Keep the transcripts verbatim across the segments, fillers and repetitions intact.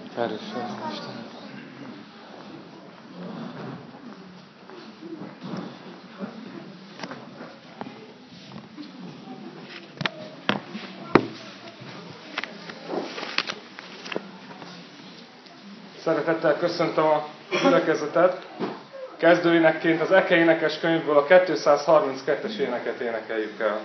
Erős vagy, Istenem. Szeretettel köszöntöm a gyülekezetet. Kezdőénekként az Eke énekes könyvből a kétszázharminckettes éneket énekeljük el.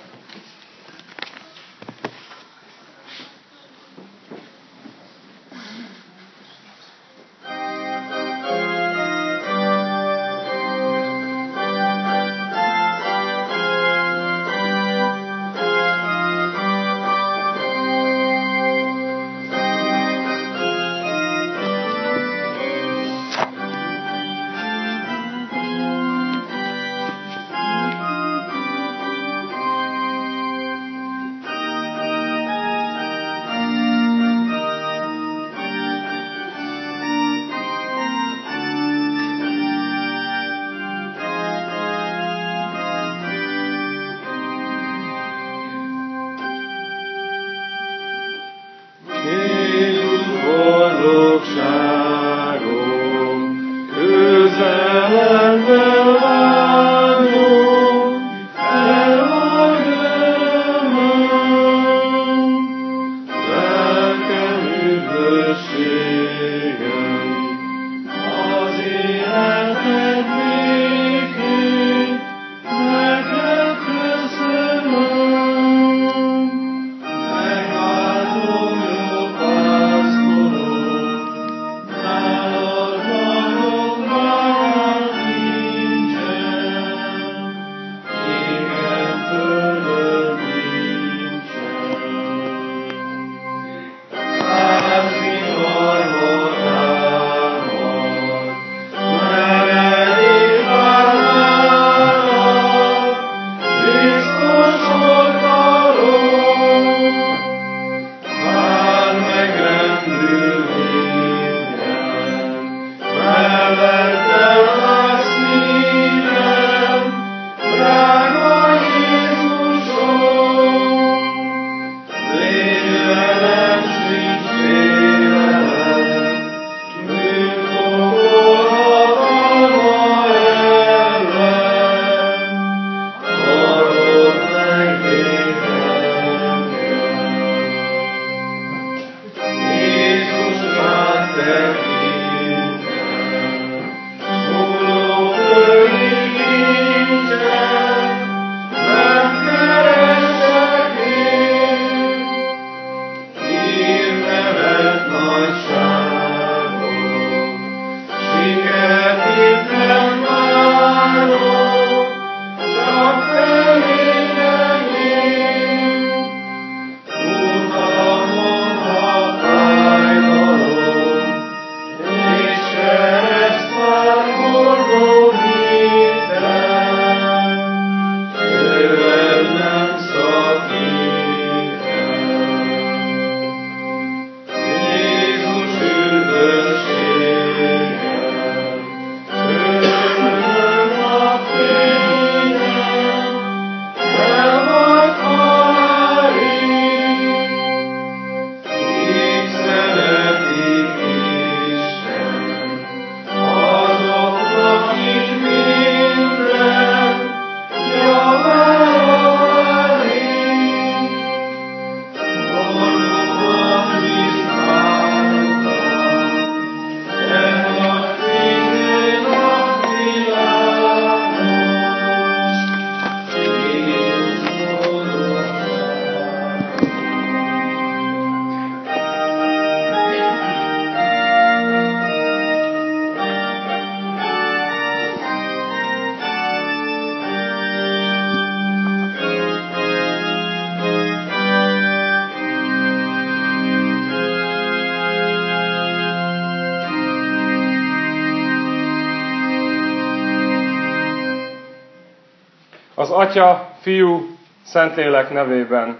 Az Atya, Fiú, Szentlélek nevében.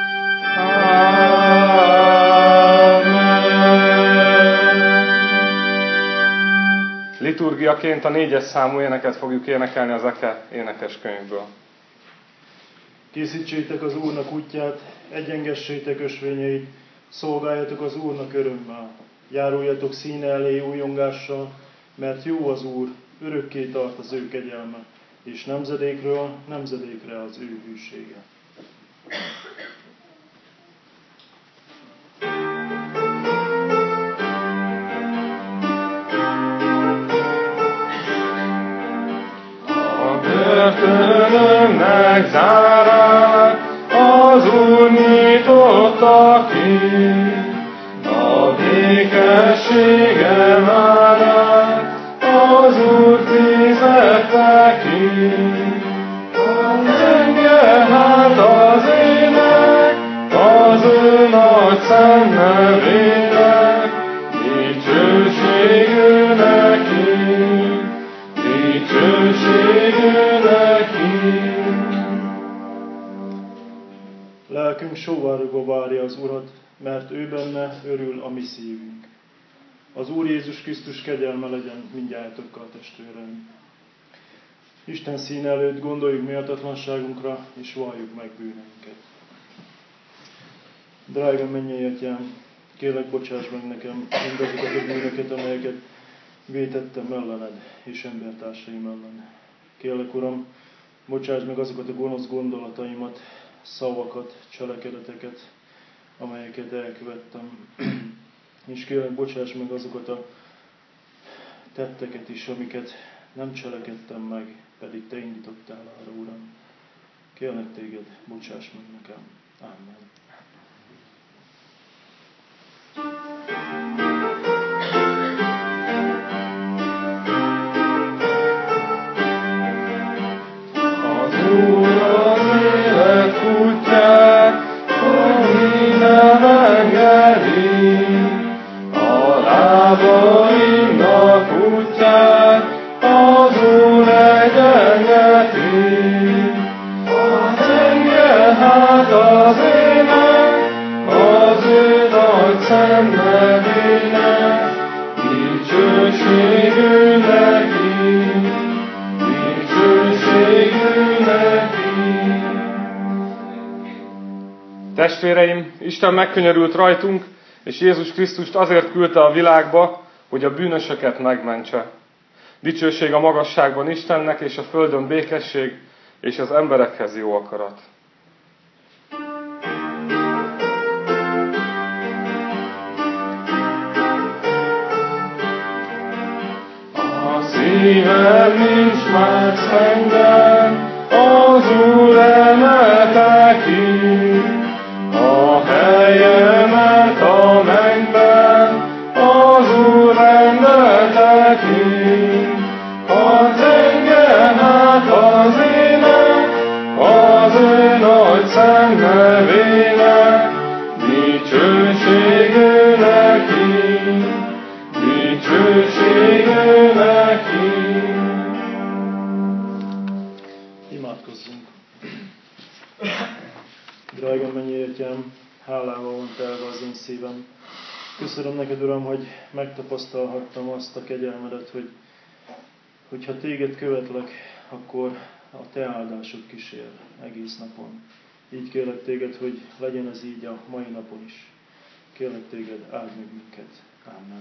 Liturgiaként a négyes számú éneket fogjuk énekelni az Eke énekes könyvből. Készítsétek az Úrnak útját, egyengessétek ösvényeit, szolgáljatok az Úrnak örömmel. Járuljatok színe elé újongással, mert jó az Úr, örökké tart az ő kegyelme, és nemzedékről nemzedékre az ő hűsége. A börtönömnek zárát az Úr nyitotta ki, a békességem árát az Úr fizette ki. Zengje hát az ének az ő nagy szent nevének, dicsőségű neki, dicsőségű neki. Lelkünk sóvárogva várja az Urat, mert ő benne örül a mi szívünk. Az Úr Jézus Krisztus kegyelme legyen mindnyájatokkal, testvéreim. Isten színe előtt gondoljuk méltatlanságunkra, és valljuk meg bűneinket. Drága mennyei Atyám, kérlek, bocsáss meg nekem mindazokat a bűnöket, amelyeket vétettem ellened és embertársaim ellen. Kérlek, Uram, bocsáss meg azokat a gonosz gondolataimat, szavakat, cselekedeteket, amelyeket elkövettem. És kérlek, bocsáss meg azokat a tetteket is, amiket nem cselekedtem meg, pedig Te indítottál arra, Uram. Kérlek Téged, bocsáss meg nekem. Amen. Az Úr az élet útját, minden engedi, a lábaimnak útját az Úr egyenleti. Zengje hát az ének az ő nagy szent nevének, dicsőségű neki, dicsőségű neki. Testvéreim, Isten megkönyörült rajtunk, és Jézus Krisztust azért küldte a világba, hogy a bűnösöket megmentse. Dicsőség a magasságban Istennek, és a földön békesség, és az emberekhez jó akarat. A szívem nincs már szennyben, az Úr emelte ki, a helyemet a mennyben az Úr rendelte ki. Ha zengje hát az ének az ő nagy szent nevének, dicsőségű neki, dicsőségű neki. Imádkozzunk! Drága mennyei Atyám, hálával van telve az én szívem. Köszönöm neked, Uram, hogy megtapasztalhattam azt a kegyelmedet, hogy hogyha téged követlek, akkor a te áldásod kísér egész napon. Így kérlek téged, hogy legyen ez így a mai napon is. Kérlek téged, áld meg minket. Amen.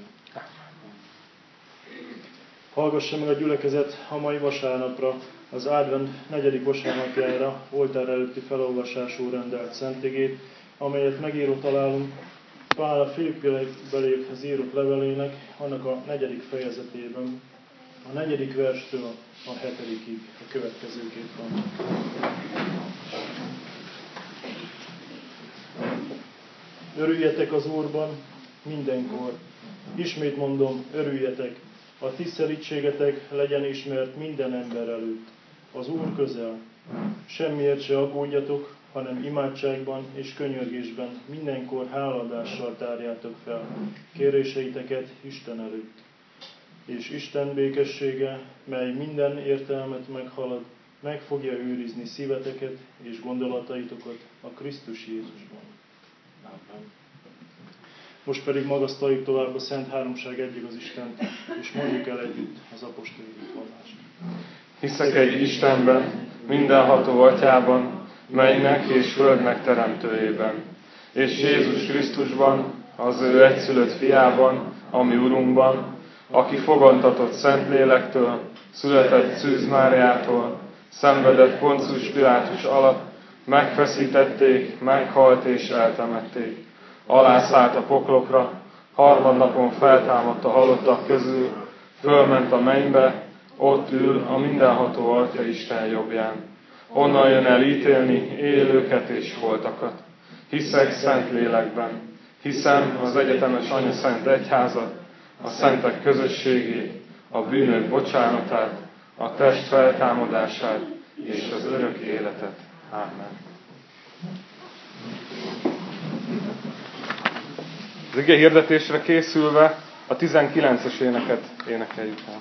Hallgassa meg a gyülekezet a mai vasárnapra, az advent negyedik vasárnapjára oltár előtti felolvasású rendelt szentigét, amelyet megíró találunk Pál a Filippiekbeliekhez írott levelének, annak a negyedik fejezetében, a negyedik verstől a hetedikig a következőképpen. Örüljetek az Úrban mindenkor. Ismét mondom, örüljetek. A ti szelídségetek legyen ismert minden ember előtt. Az Úr közel. Semmiért se aggódjatok, hanem imádságban és könyörgésben mindenkor hálaadással tárjátok fel kéréseiteket Isten előtt. És Isten békessége, mely minden értelmet meghalad, meg fogja őrizni szíveteket és gondolataitokat a Krisztus Jézusban. Amen. Most pedig magasztaljuk tovább a Szent Háromság egyig az Istent, és mondjuk el együtt az apostoli vallást. Hiszek egy Istenben, mindenható Atyában, mennynek és földnek teremtőjében, és Jézus Krisztusban, az ő egyszülött fiában, a mi Urunkban, aki fogantatott Szentlélektől, született Szűz Máriától, szenvedett Poncius Pilátus alatt, megfeszítették, meghalt és eltemették. Alászállt a poklokra, harmadnapon feltámadt a halottak közül, fölment a mennybe, ott ül a mindenható Atya Isten jobbján. Onnan jön el ítélni élőket és holtakat. Hiszek szent lélekben, hiszem az egyetemes Anya Szent Egyházat, a szentek közösségét, a bűnök bocsánatát, a test feltámadását és az örök életet. Ámen. Az ige hirdetésre készülve a tizenkilences éneket énekeljük el.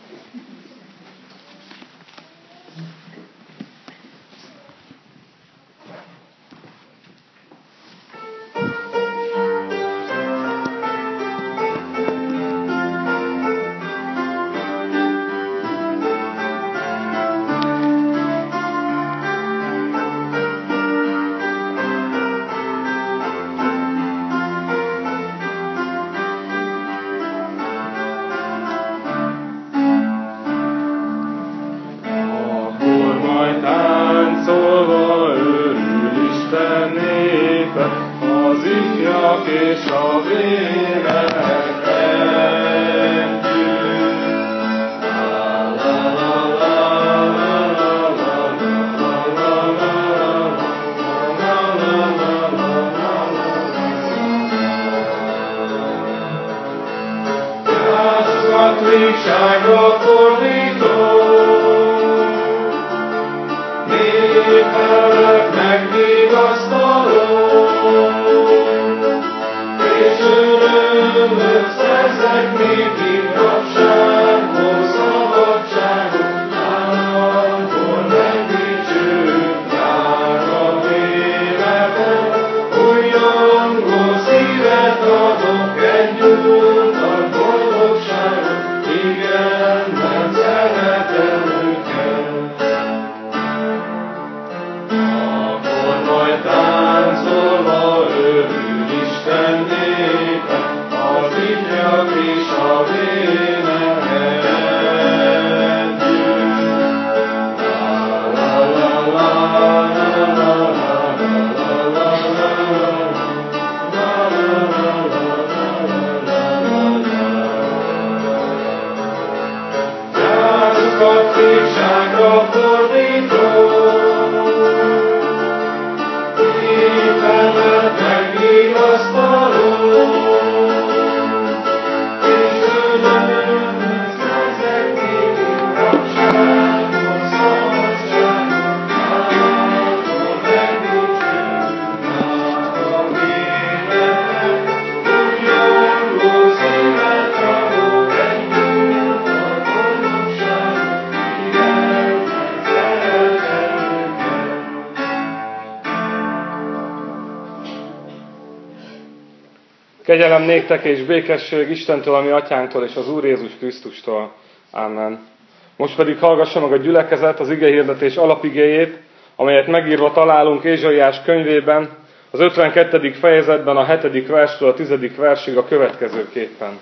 Kegyelem néktek és békesség Istentől, a mi atyánktól és az Úr Jézus Krisztustól. Ámen. Most pedig hallgassa meg a gyülekezet az igehirdetés alapigéjét, amelyet megírva találunk Ézsaiás könyvében, az ötvenkettedik fejezetben a hetedik verstől a tizedik versig a következőképpen.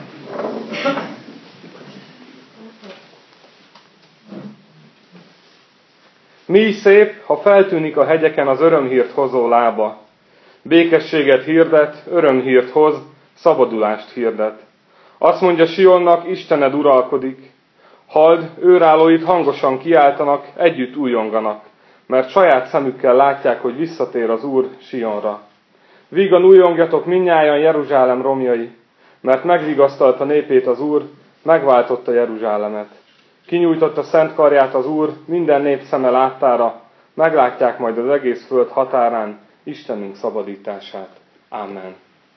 Mi szép, ha feltűnik a hegyeken az örömhírt hozó lába. Békességet hirdet, örömhírt hoz, szabadulást hirdet. Azt mondja Sionnak, Istened uralkodik. Halld, őrállóit hangosan kiáltanak, együtt újonganak, mert saját szemükkel látják, hogy visszatér az Úr Sionra. Vígan újongjatok mindnyájan Jeruzsálem romjai, mert megvigasztalta népét az Úr, megváltotta Jeruzsálemet. Kinyújtotta szent karját az Úr, minden nép szeme láttára, meglátják majd az egész föld határán Istenünk szabadítását. Amen.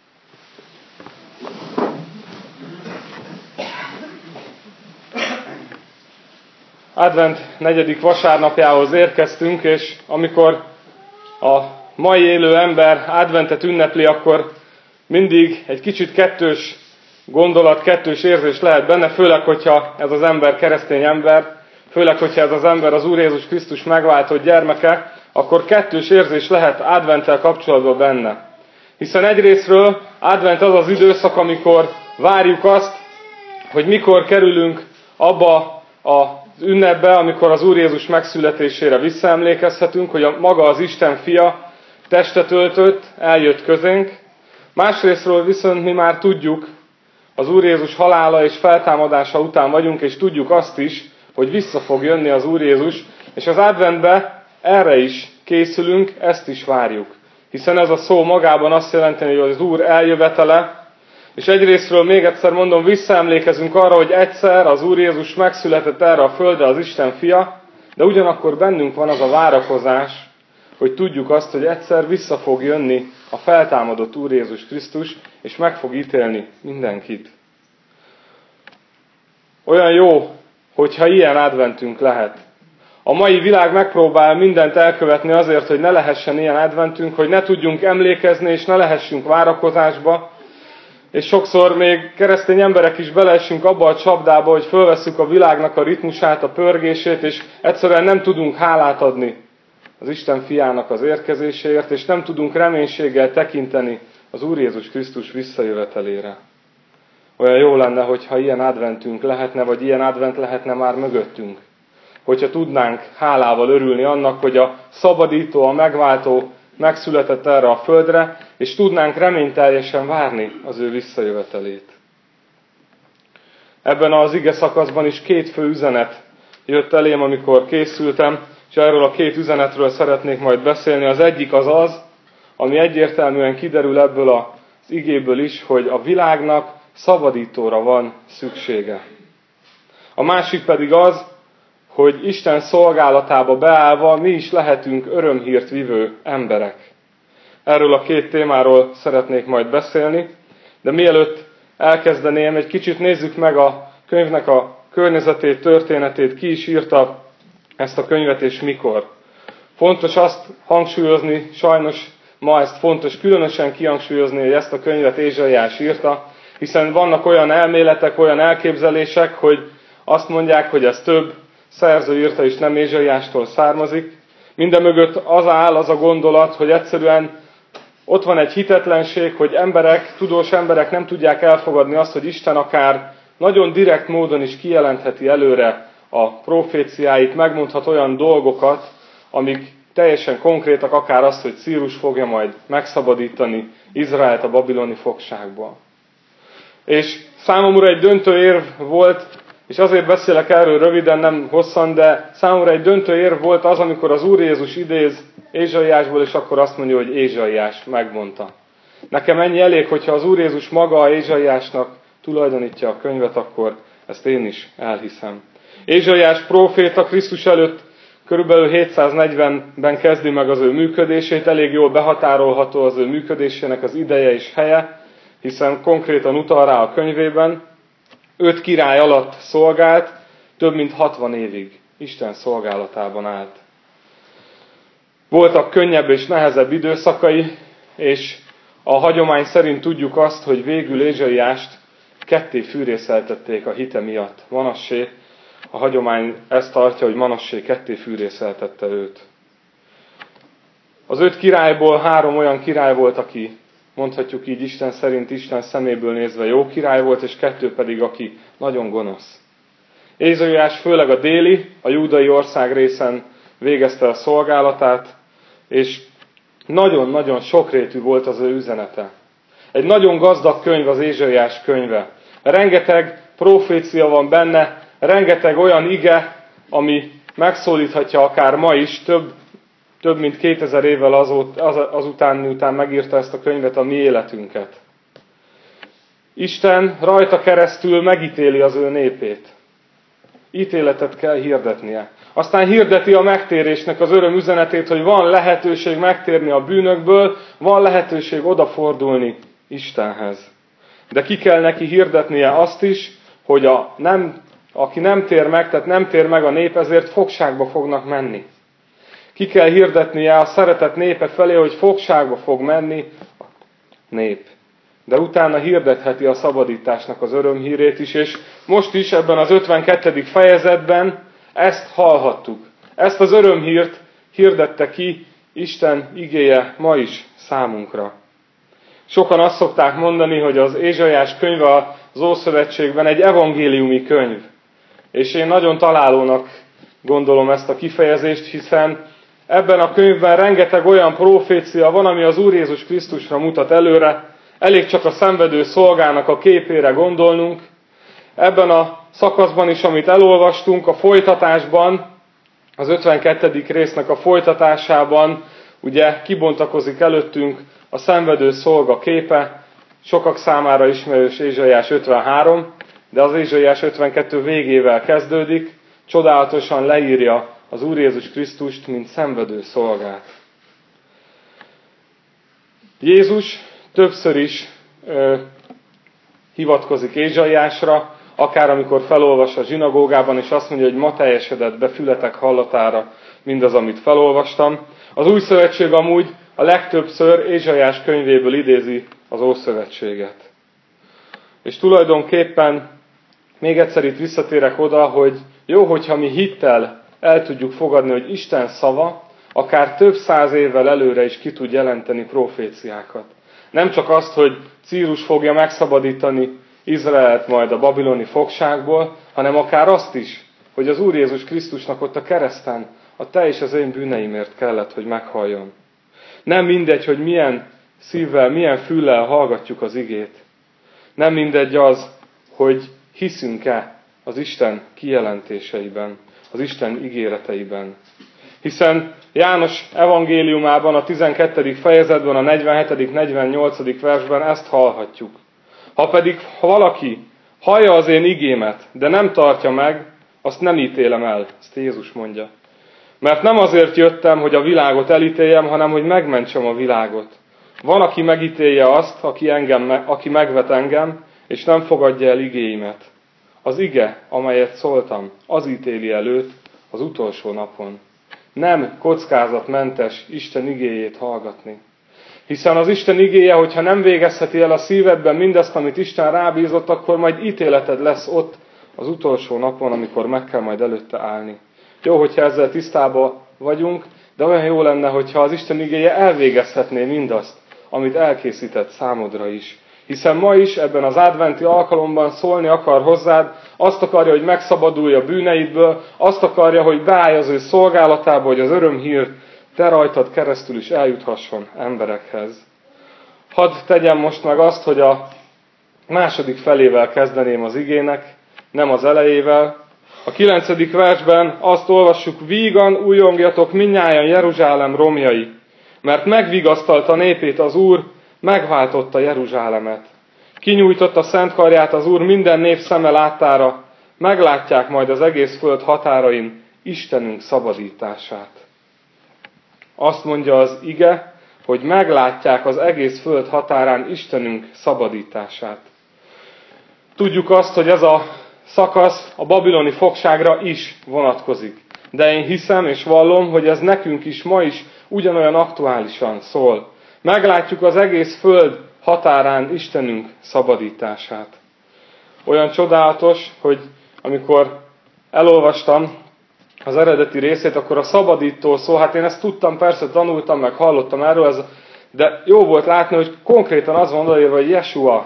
Advent negyedik vasárnapjához érkeztünk, és amikor a mai élő ember adventet ünnepli, akkor mindig egy kicsit kettős gondolat, kettős érzés lehet benne, főleg, hogyha ez az ember keresztény ember, főleg, hogyha ez az ember az Úr Jézus Krisztus megváltott gyermeke, akkor kettős érzés lehet adventtel kapcsolatban benne. Hiszen egyrészről advent az az időszak, amikor Várjuk azt, hogy mikor kerülünk abba az ünnepbe, amikor az Úr Jézus megszületésére visszaemlékezhetünk, hogy a maga az Isten fia testet öltött, eljött közénk. Másrésztről viszont mi már tudjuk, az Úr Jézus halála és feltámadása után vagyunk, és tudjuk azt is, hogy vissza fog jönni az Úr Jézus, és az adventbe erre is készülünk, ezt is várjuk. Hiszen ez a szó magában azt jelenti, hogy az Úr eljövetele, és egyrésztről még egyszer mondom, visszaemlékezünk arra, hogy egyszer az Úr Jézus megszületett erre a földre, az Isten fia, de ugyanakkor bennünk van az a várakozás, hogy tudjuk azt, hogy egyszer vissza fog jönni a feltámadott Úr Jézus Krisztus, és meg fog ítélni mindenkit. Olyan jó, hogyha ilyen adventünk lehet. A mai világ megpróbál mindent elkövetni azért, hogy ne lehessen ilyen adventünk, hogy ne tudjunk emlékezni, és ne lehessünk várakozásba. És sokszor még keresztény emberek is beleesünk abba a csapdába, hogy fölvesszük a világnak a ritmusát, a pörgését, és egyszerűen nem tudunk hálát adni az Isten fiának az érkezéséért, és nem tudunk reménységgel tekinteni az Úr Jézus Krisztus visszajövetelére. Olyan jó lenne, hogyha ilyen adventünk lehetne, vagy ilyen advent lehetne már mögöttünk. Hogyha tudnánk hálával örülni annak, hogy a szabadító, a megváltó megszületett erre a földre, és tudnánk reményteljesen várni az ő visszajövetelét. Ebben az ige szakaszban is két fő üzenet jött elém, amikor készültem, és erről a két üzenetről szeretnék majd beszélni. Az egyik az az, ami egyértelműen kiderül ebből az igéből is, hogy a világnak szabadítóra van szüksége. A másik pedig az, hogy Isten szolgálatába beállva mi is lehetünk örömhírt vivő emberek. Erről a két témáról szeretnék majd beszélni, de mielőtt elkezdeném, egy kicsit nézzük meg a könyvnek a környezetét, történetét, ki is írta ezt a könyvet és mikor. Fontos azt hangsúlyozni, sajnos ma ezt fontos különösen kihangsúlyozni, hogy ezt a könyvet Ézsaiás írta, hiszen vannak olyan elméletek, olyan elképzelések, hogy azt mondják, hogy ez több szerző írta és nem Ézsaiástól származik. Minden mögött az áll az a gondolat, hogy egyszerűen ott van egy hitetlenség, hogy emberek, tudós emberek nem tudják elfogadni azt, hogy Isten akár nagyon direkt módon is kijelentheti előre a proféciáit, megmondhat olyan dolgokat, amik teljesen konkrétak, akár az, hogy Círus fogja majd megszabadítani Izraelt a babiloni fogságból. És számomra egy döntő érv volt, és azért beszélek erről röviden, nem hosszan, de számomra egy döntő érv volt az, amikor az Úr Jézus idéz Ézsaiásból, és akkor azt mondja, hogy Ézsaiás megmondta. Nekem ennyi elég, hogyha az Úr Jézus maga Ézsaiásnak tulajdonítja a könyvet, akkor ezt én is elhiszem. Ézsaiás próféta Krisztus előtt körülbelül hétszáznegyvenben kezdi meg az ő működését, elég jól behatárolható az ő működésének az ideje és helye, hiszen konkrétan utal rá a könyvében. Öt király alatt szolgált, több mint hatvan évig Isten szolgálatában állt. Voltak könnyebb és nehezebb időszakai, és a hagyomány szerint tudjuk azt, hogy végül Ézsaiást ketté fűrészeltették a hite miatt. Manassé, a hagyomány ezt tartja, hogy Manassé ketté fűrészeltette őt. Az öt királyból három olyan király volt, aki mondhatjuk így Isten szerint, Isten szeméből nézve jó király volt, és kettő pedig, aki nagyon gonosz. Ézsaiás főleg a déli, a júdai ország részen végezte a szolgálatát, és nagyon-nagyon sokrétű volt az ő üzenete. Egy nagyon gazdag könyv az Ézsaiás könyve. Rengeteg profécia van benne, rengeteg olyan ige, ami megszólíthatja akár ma is, több Több mint kétezer évvel azóta, az, azután, miután megírta ezt a könyvet, a mi életünket. Isten rajta keresztül megítéli az ő népét. Ítéletet kell hirdetnie. Aztán hirdeti a megtérésnek az öröm üzenetét, hogy van lehetőség megtérni a bűnökből, van lehetőség odafordulni Istenhez. De ki kell neki hirdetnie azt is, hogy a nem, aki nem tér meg, tehát nem tér meg a nép, ezért fogságba fognak menni. Ki kell hirdetnie a szeretett népe felé, hogy fogságba fog menni a nép. De utána hirdetheti a szabadításnak az örömhírét is, és most is ebben az ötvenkettedik fejezetben ezt hallhattuk. Ezt az örömhírt hirdette ki Isten igéje ma is számunkra. Sokan azt szokták mondani, hogy az Ézsaiás könyve az Ószövetségben egy evangéliumi könyv. És én nagyon találónak gondolom ezt a kifejezést, hiszen ebben a könyvben rengeteg olyan profécia van, ami az Úr Jézus Krisztusra mutat előre. Elég csak a szenvedő szolgának a képére gondolnunk. Ebben a szakaszban is, amit elolvastunk, a folytatásban, az ötvenkettedik résznek a folytatásában, ugye kibontakozik előttünk a szenvedő szolga képe, sokak számára ismerős Ézsaiás ötvenhárom, de az Ézsaiás ötvenkettő végével kezdődik, csodálatosan leírja az Úr Jézus Krisztust, mint szenvedő szolgát. Jézus többször is ö, hivatkozik Ézsaiásra, akár amikor felolvas a zsinagógában, és azt mondja, hogy ma teljesedett be fületek hallatára mindaz, amit felolvastam. Az Új Szövetség amúgy a legtöbbször Ézsaiás könyvéből idézi az Ószövetséget. És tulajdonképpen még egyszer itt visszatérek oda, hogy jó, hogyha mi hittel el tudjuk fogadni, hogy Isten szava akár több száz évvel előre is ki tud jelenteni proféciákat. Nem csak azt, hogy Círus fogja megszabadítani Izraelt majd a babiloni fogságból, hanem akár azt is, hogy az Úr Jézus Krisztusnak ott a kereszten a te és az én bűneimért kellett, hogy meghalljon. Nem mindegy, hogy milyen szívvel, milyen füllel hallgatjuk az igét. Nem mindegy az, hogy hiszünk-e az Isten kijelentéseiben, az Isten ígéreteiben. Hiszen János evangéliumában, a tizenkettedik fejezetben, a negyvenhetedik negyvennyolcadik versben ezt hallhatjuk. Ha pedig ha valaki hallja az én igémet, de nem tartja meg, azt nem ítélem el, ezt Jézus mondja. Mert nem azért jöttem, hogy a világot elítéljem, hanem hogy megmentsem a világot. Van, aki megítélje azt, aki, engem, aki megvet engem, és nem fogadja el igéimet. Az ige, amelyet szóltam, az ítéli el őt az utolsó napon. Nem kockázatmentes Isten igéjét hallgatni. Hiszen az Isten igéje, hogyha nem végezheti el a szívedben mindazt, amit Isten rábízott, akkor majd ítéleted lesz ott az utolsó napon, amikor meg kell majd előtte állni. Jó, hogyha ezzel tisztában vagyunk, de olyan jó lenne, hogyha az Isten igéje elvégezhetné mindazt, amit elkészített számodra is. Hiszen ma is ebben az adventi alkalomban szólni akar hozzád, azt akarja, hogy megszabadulj a bűneidből, azt akarja, hogy beállj az ő szolgálatába, hogy az örömhír te rajtad keresztül is eljuthasson emberekhez. Hadd tegyem most meg azt, hogy a második felével kezdeném az igének, nem az elejével. A kilencedik versben azt olvassuk, vígan újongjatok mindnyájan Jeruzsálem romjai, mert megvigasztalta népét az Úr, megváltotta Jeruzsálemet. Kinyújtotta szent karját az Úr minden nép szeme láttára, meglátják majd az egész föld határain Istenünk szabadítását. Azt mondja az ige, hogy meglátják az egész föld határán Istenünk szabadítását. Tudjuk azt, hogy ez a szakasz a babiloni fogságra is vonatkozik. De én hiszem és vallom, hogy ez nekünk is ma is ugyanolyan aktuálisan szól. Meglátjuk az egész föld határán Istenünk szabadítását. Olyan csodálatos, hogy amikor elolvastam az eredeti részét, akkor a szabadító szó, hát én ezt tudtam, persze tanultam, meg hallottam erről, ez, de jó volt látni, hogy konkrétan az van odaírva, hogy Jesua.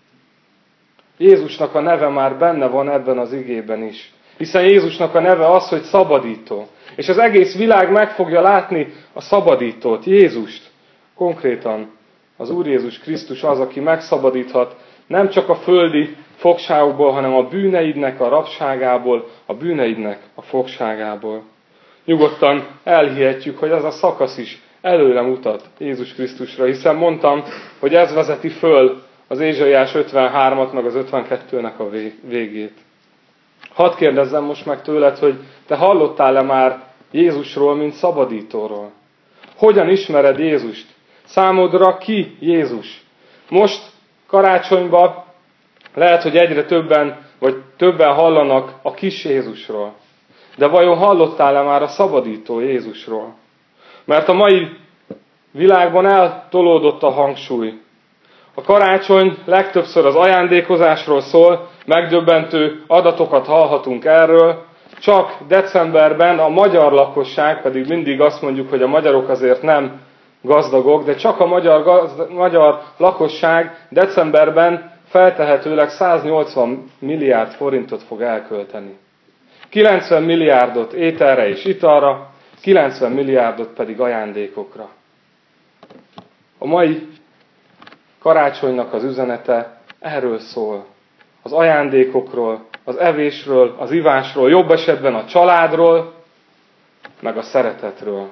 Jézusnak a neve már benne van ebben az igében is. Hiszen Jézusnak a neve az, hogy szabadító. És az egész világ meg fogja látni a szabadítót, Jézust. Konkrétan az Úr Jézus Krisztus az, aki megszabadíthat nem csak a földi fogságokból, hanem a bűneidnek a rabságából, a bűneidnek a fogságából. Nyugodtan elhihetjük, hogy ez a szakasz is előre mutat Jézus Krisztusra, hiszen mondtam, hogy ez vezeti föl az Ézsaiás ötvenhármat, meg az ötvenkettőnek a végét. Hadd kérdezzem most meg tőled, hogy te hallottál-e már Jézusról, mint szabadítóról? Hogyan ismered Jézust? Számodra ki Jézus? Most karácsonyban lehet, hogy egyre többen, vagy többen hallanak a kis Jézusról. De vajon hallottál-e már a szabadító Jézusról? Mert a mai világban eltolódott a hangsúly. A karácsony legtöbbször az ajándékozásról szól, megdöbbentő adatokat hallhatunk erről. Csak decemberben a magyar lakosság, pedig mindig azt mondjuk, hogy a magyarok azért nem gazdagok, de csak a magyar, gazd, magyar lakosság decemberben feltehetőleg száznyolcvan milliárd forintot fog elkölteni. kilencven milliárdot ételre és italra, kilencven milliárdot pedig ajándékokra. A mai karácsonynak az üzenete erről szól. Az ajándékokról, az evésről, az ivásról, jobb esetben a családról, meg a szeretetről.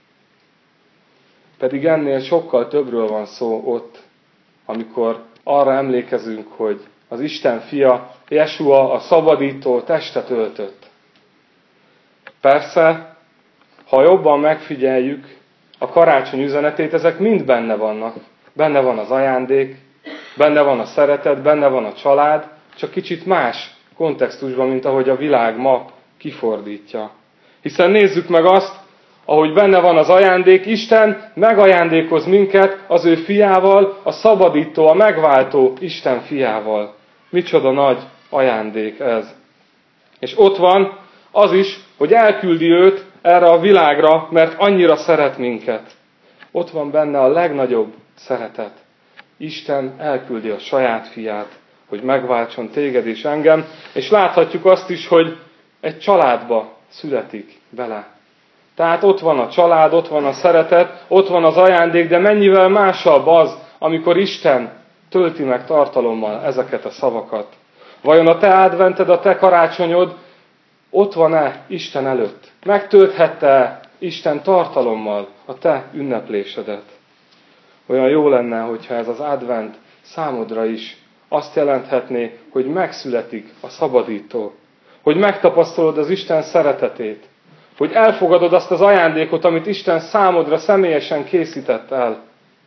Pedig ennél sokkal többről van szó ott, amikor arra emlékezünk, hogy az Isten fia, Jesua, a szabadító testet öltött. Persze, ha jobban megfigyeljük a karácsony üzenetét, ezek mind benne vannak. Benne van az ajándék, benne van a szeretet, benne van a család, csak kicsit más kontextusban, mint ahogy a világ ma kifordítja. Hiszen nézzük meg azt, ahogy benne van az ajándék, Isten megajándékoz minket az ő fiával, a szabadító, a megváltó Isten fiával. Micsoda nagy ajándék ez. És ott van az is, hogy elküldi őt erre a világra, mert annyira szeret minket. Ott van benne a legnagyobb szeretet. Isten elküldi a saját fiát, hogy megváltson téged és engem, és láthatjuk azt is, hogy egy családba születik bele. Tehát ott van a család, ott van a szeretet, ott van az ajándék, de mennyivel másabb az, amikor Isten tölti meg tartalommal ezeket a szavakat. Vajon a te advented, a te karácsonyod ott van-e Isten előtt? Megtölthette Isten tartalommal a te ünneplésedet? Olyan jó lenne, hogyha ez az advent számodra is azt jelenthetné, hogy megszületik a szabadító, hogy megtapasztalod az Isten szeretetét, hogy elfogadod azt az ajándékot, amit Isten számodra személyesen készített el.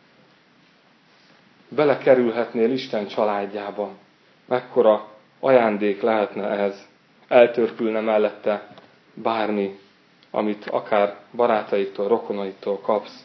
Belekerülhetnél Isten családjába. Mekkora ajándék lehetne ez. Eltörpülne mellette bármi, amit akár barátaiktól, rokonaiktól kapsz.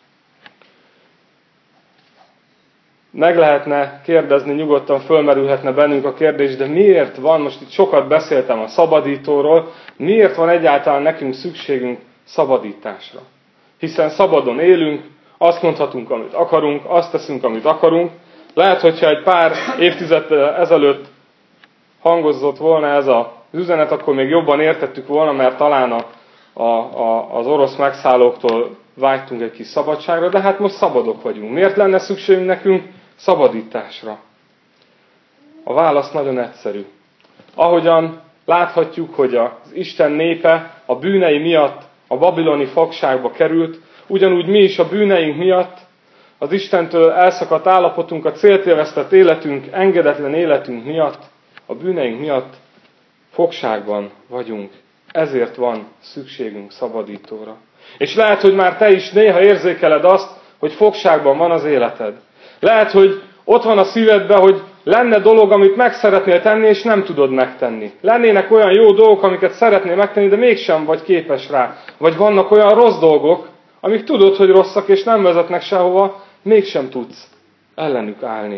Meg lehetne kérdezni, nyugodtan fölmerülhetne bennünk a kérdés, de miért van, most itt sokat beszéltem a szabadítóról, miért van egyáltalán nekünk szükségünk szabadításra? Hiszen szabadon élünk, azt mondhatunk, amit akarunk, azt teszünk, amit akarunk. Lehet, hogyha egy pár évtizeddel ezelőtt hangozott volna ez az üzenet, akkor még jobban értettük volna, mert talán a, a, a, az orosz megszállóktól vágytunk egy kis szabadságra, de hát most szabadok vagyunk. Miért lenne szükségünk nekünk szabadításra? A válasz nagyon egyszerű. Ahogyan láthatjuk, hogy az Isten népe a bűnei miatt a babiloni fogságba került, ugyanúgy mi is a bűneink miatt, az Istentől elszakadt állapotunk, a céltévesztett életünk, engedetlen életünk miatt, a bűneink miatt fogságban vagyunk. Ezért van szükségünk szabadítóra. És lehet, hogy már te is néha érzékeled azt, hogy fogságban van az életed. Lehet, hogy ott van a szívedben, hogy lenne dolog, amit meg szeretnél tenni, és nem tudod megtenni. Lennének olyan jó dolgok, amiket szeretnél megtenni, de mégsem vagy képes rá. Vagy vannak olyan rossz dolgok, amik tudod, hogy rosszak, és nem vezetnek sehova, mégsem tudsz ellenük állni.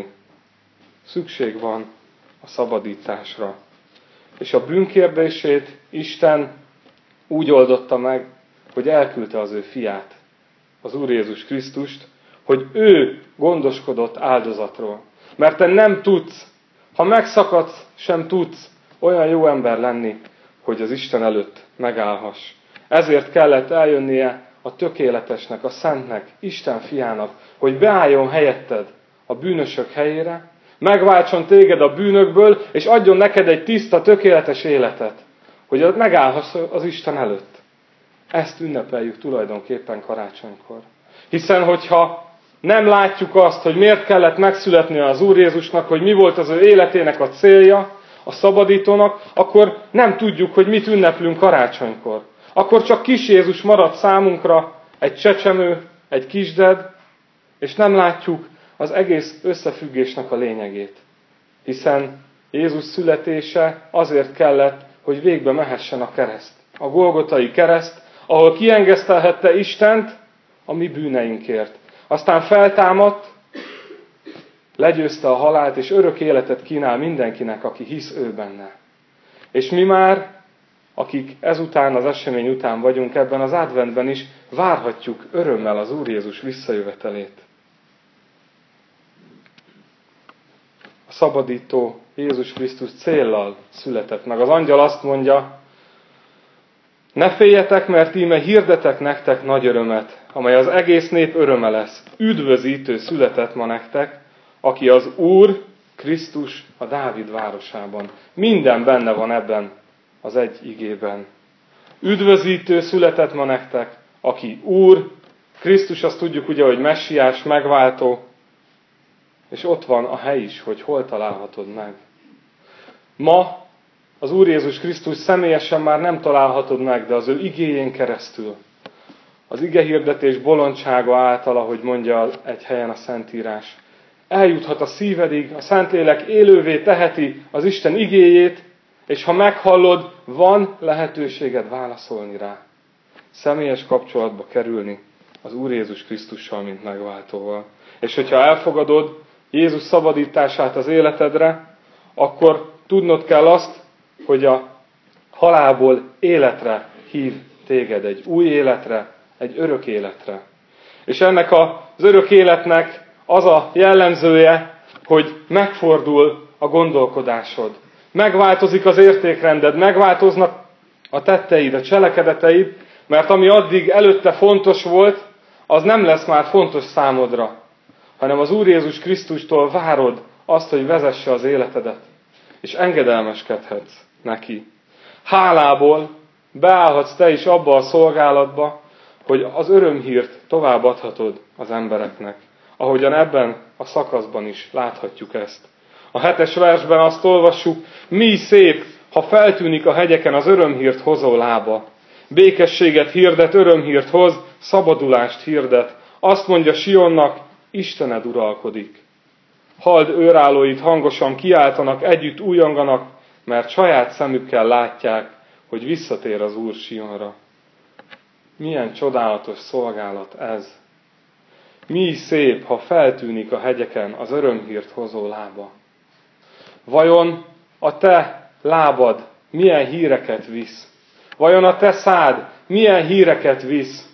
Szükség van a szabadításra. És a bűnkérdését Isten úgy oldotta meg, hogy elküldte az ő fiát, az Úr Jézus Krisztust, hogy ő gondoskodott áldozatról. Mert te nem tudsz, ha megszakadsz, sem tudsz olyan jó ember lenni, hogy az Isten előtt megállhass. Ezért kellett eljönnie a tökéletesnek, a szentnek, Isten fiának, hogy beálljon helyetted a bűnösök helyére, megváltson téged a bűnökből, és adjon neked egy tiszta, tökéletes életet, hogy megállhass az Isten előtt. Ezt ünnepeljük tulajdonképpen karácsonykor. Hiszen, hogyha nem látjuk azt, hogy miért kellett megszületnie az Úr Jézusnak, hogy mi volt az ő életének a célja, a szabadítónak, akkor nem tudjuk, hogy mit ünneplünk karácsonykor. Akkor csak kis Jézus marad számunkra, egy csecsemő, egy kisded, és nem látjuk az egész összefüggésnek a lényegét. Hiszen Jézus születése azért kellett, hogy végbe mehessen a kereszt. A Golgotai kereszt, ahol kiengesztelhette Istent a mi bűneinkért. Aztán feltámadt, legyőzte a halált, és örök életet kínál mindenkinek, aki hisz ő benne. És mi már, akik ezután, az esemény után vagyunk ebben az adventben is, várhatjuk örömmel az Úr Jézus visszajövetelét. A szabadító Jézus Krisztus céllal született meg. Az angyal azt mondja, ne féljetek, mert íme hirdetek nektek nagy örömet, amely az egész nép öröme lesz. Üdvözítő született ma nektek, aki az Úr, Krisztus a Dávid városában. Minden benne van ebben az egy igében. Üdvözítő született ma nektek, aki Úr, Krisztus, azt tudjuk ugye, hogy messiás, megváltó, és ott van a hely is, hogy hol találhatod meg. Ma az Úr Jézus Krisztus személyesen már nem találhatod meg, de az ő igéjén keresztül, az igehirdetés bolondsága által, ahogy mondja egy helyen a Szentírás, eljuthat a szívedig, a Szentlélek élővé teheti az Isten igéjét, és ha meghallod, van lehetőséged válaszolni rá. Személyes kapcsolatba kerülni az Úr Jézus Krisztussal, mint megváltóval. És hogyha elfogadod Jézus szabadítását az életedre, akkor tudnod kell azt, hogy a halálból életre hív téged, egy új életre, egy örök életre. És ennek az örök életnek az a jellemzője, hogy megfordul a gondolkodásod. Megváltozik az értékrended, megváltoznak a tetteid, a cselekedeteid, mert ami addig előtte fontos volt, az nem lesz már fontos számodra, hanem az Úr Jézus Krisztustól várod azt, hogy vezesse az életedet, és engedelmeskedhetsz neki. Hálából beállhatsz te is abba a szolgálatba, hogy az örömhírt továbbadhatod az embereknek. Ahogyan ebben a szakaszban is láthatjuk ezt. A hetes versben azt olvassuk, mi szép, ha feltűnik a hegyeken az örömhírt hozó lába. Békességet hirdet, örömhírt hoz, szabadulást hirdet. Azt mondja Sionnak, Istened uralkodik. Halld őrállóit hangosan kiáltanak, együtt újonganak, mert saját szemükkel látják, hogy visszatér az Úr Sionra. Milyen csodálatos szolgálat ez! Mi szép, ha feltűnik a hegyeken az örömhírt hozó lába. Vajon a te lábad milyen híreket visz? Vajon a te szád milyen híreket visz?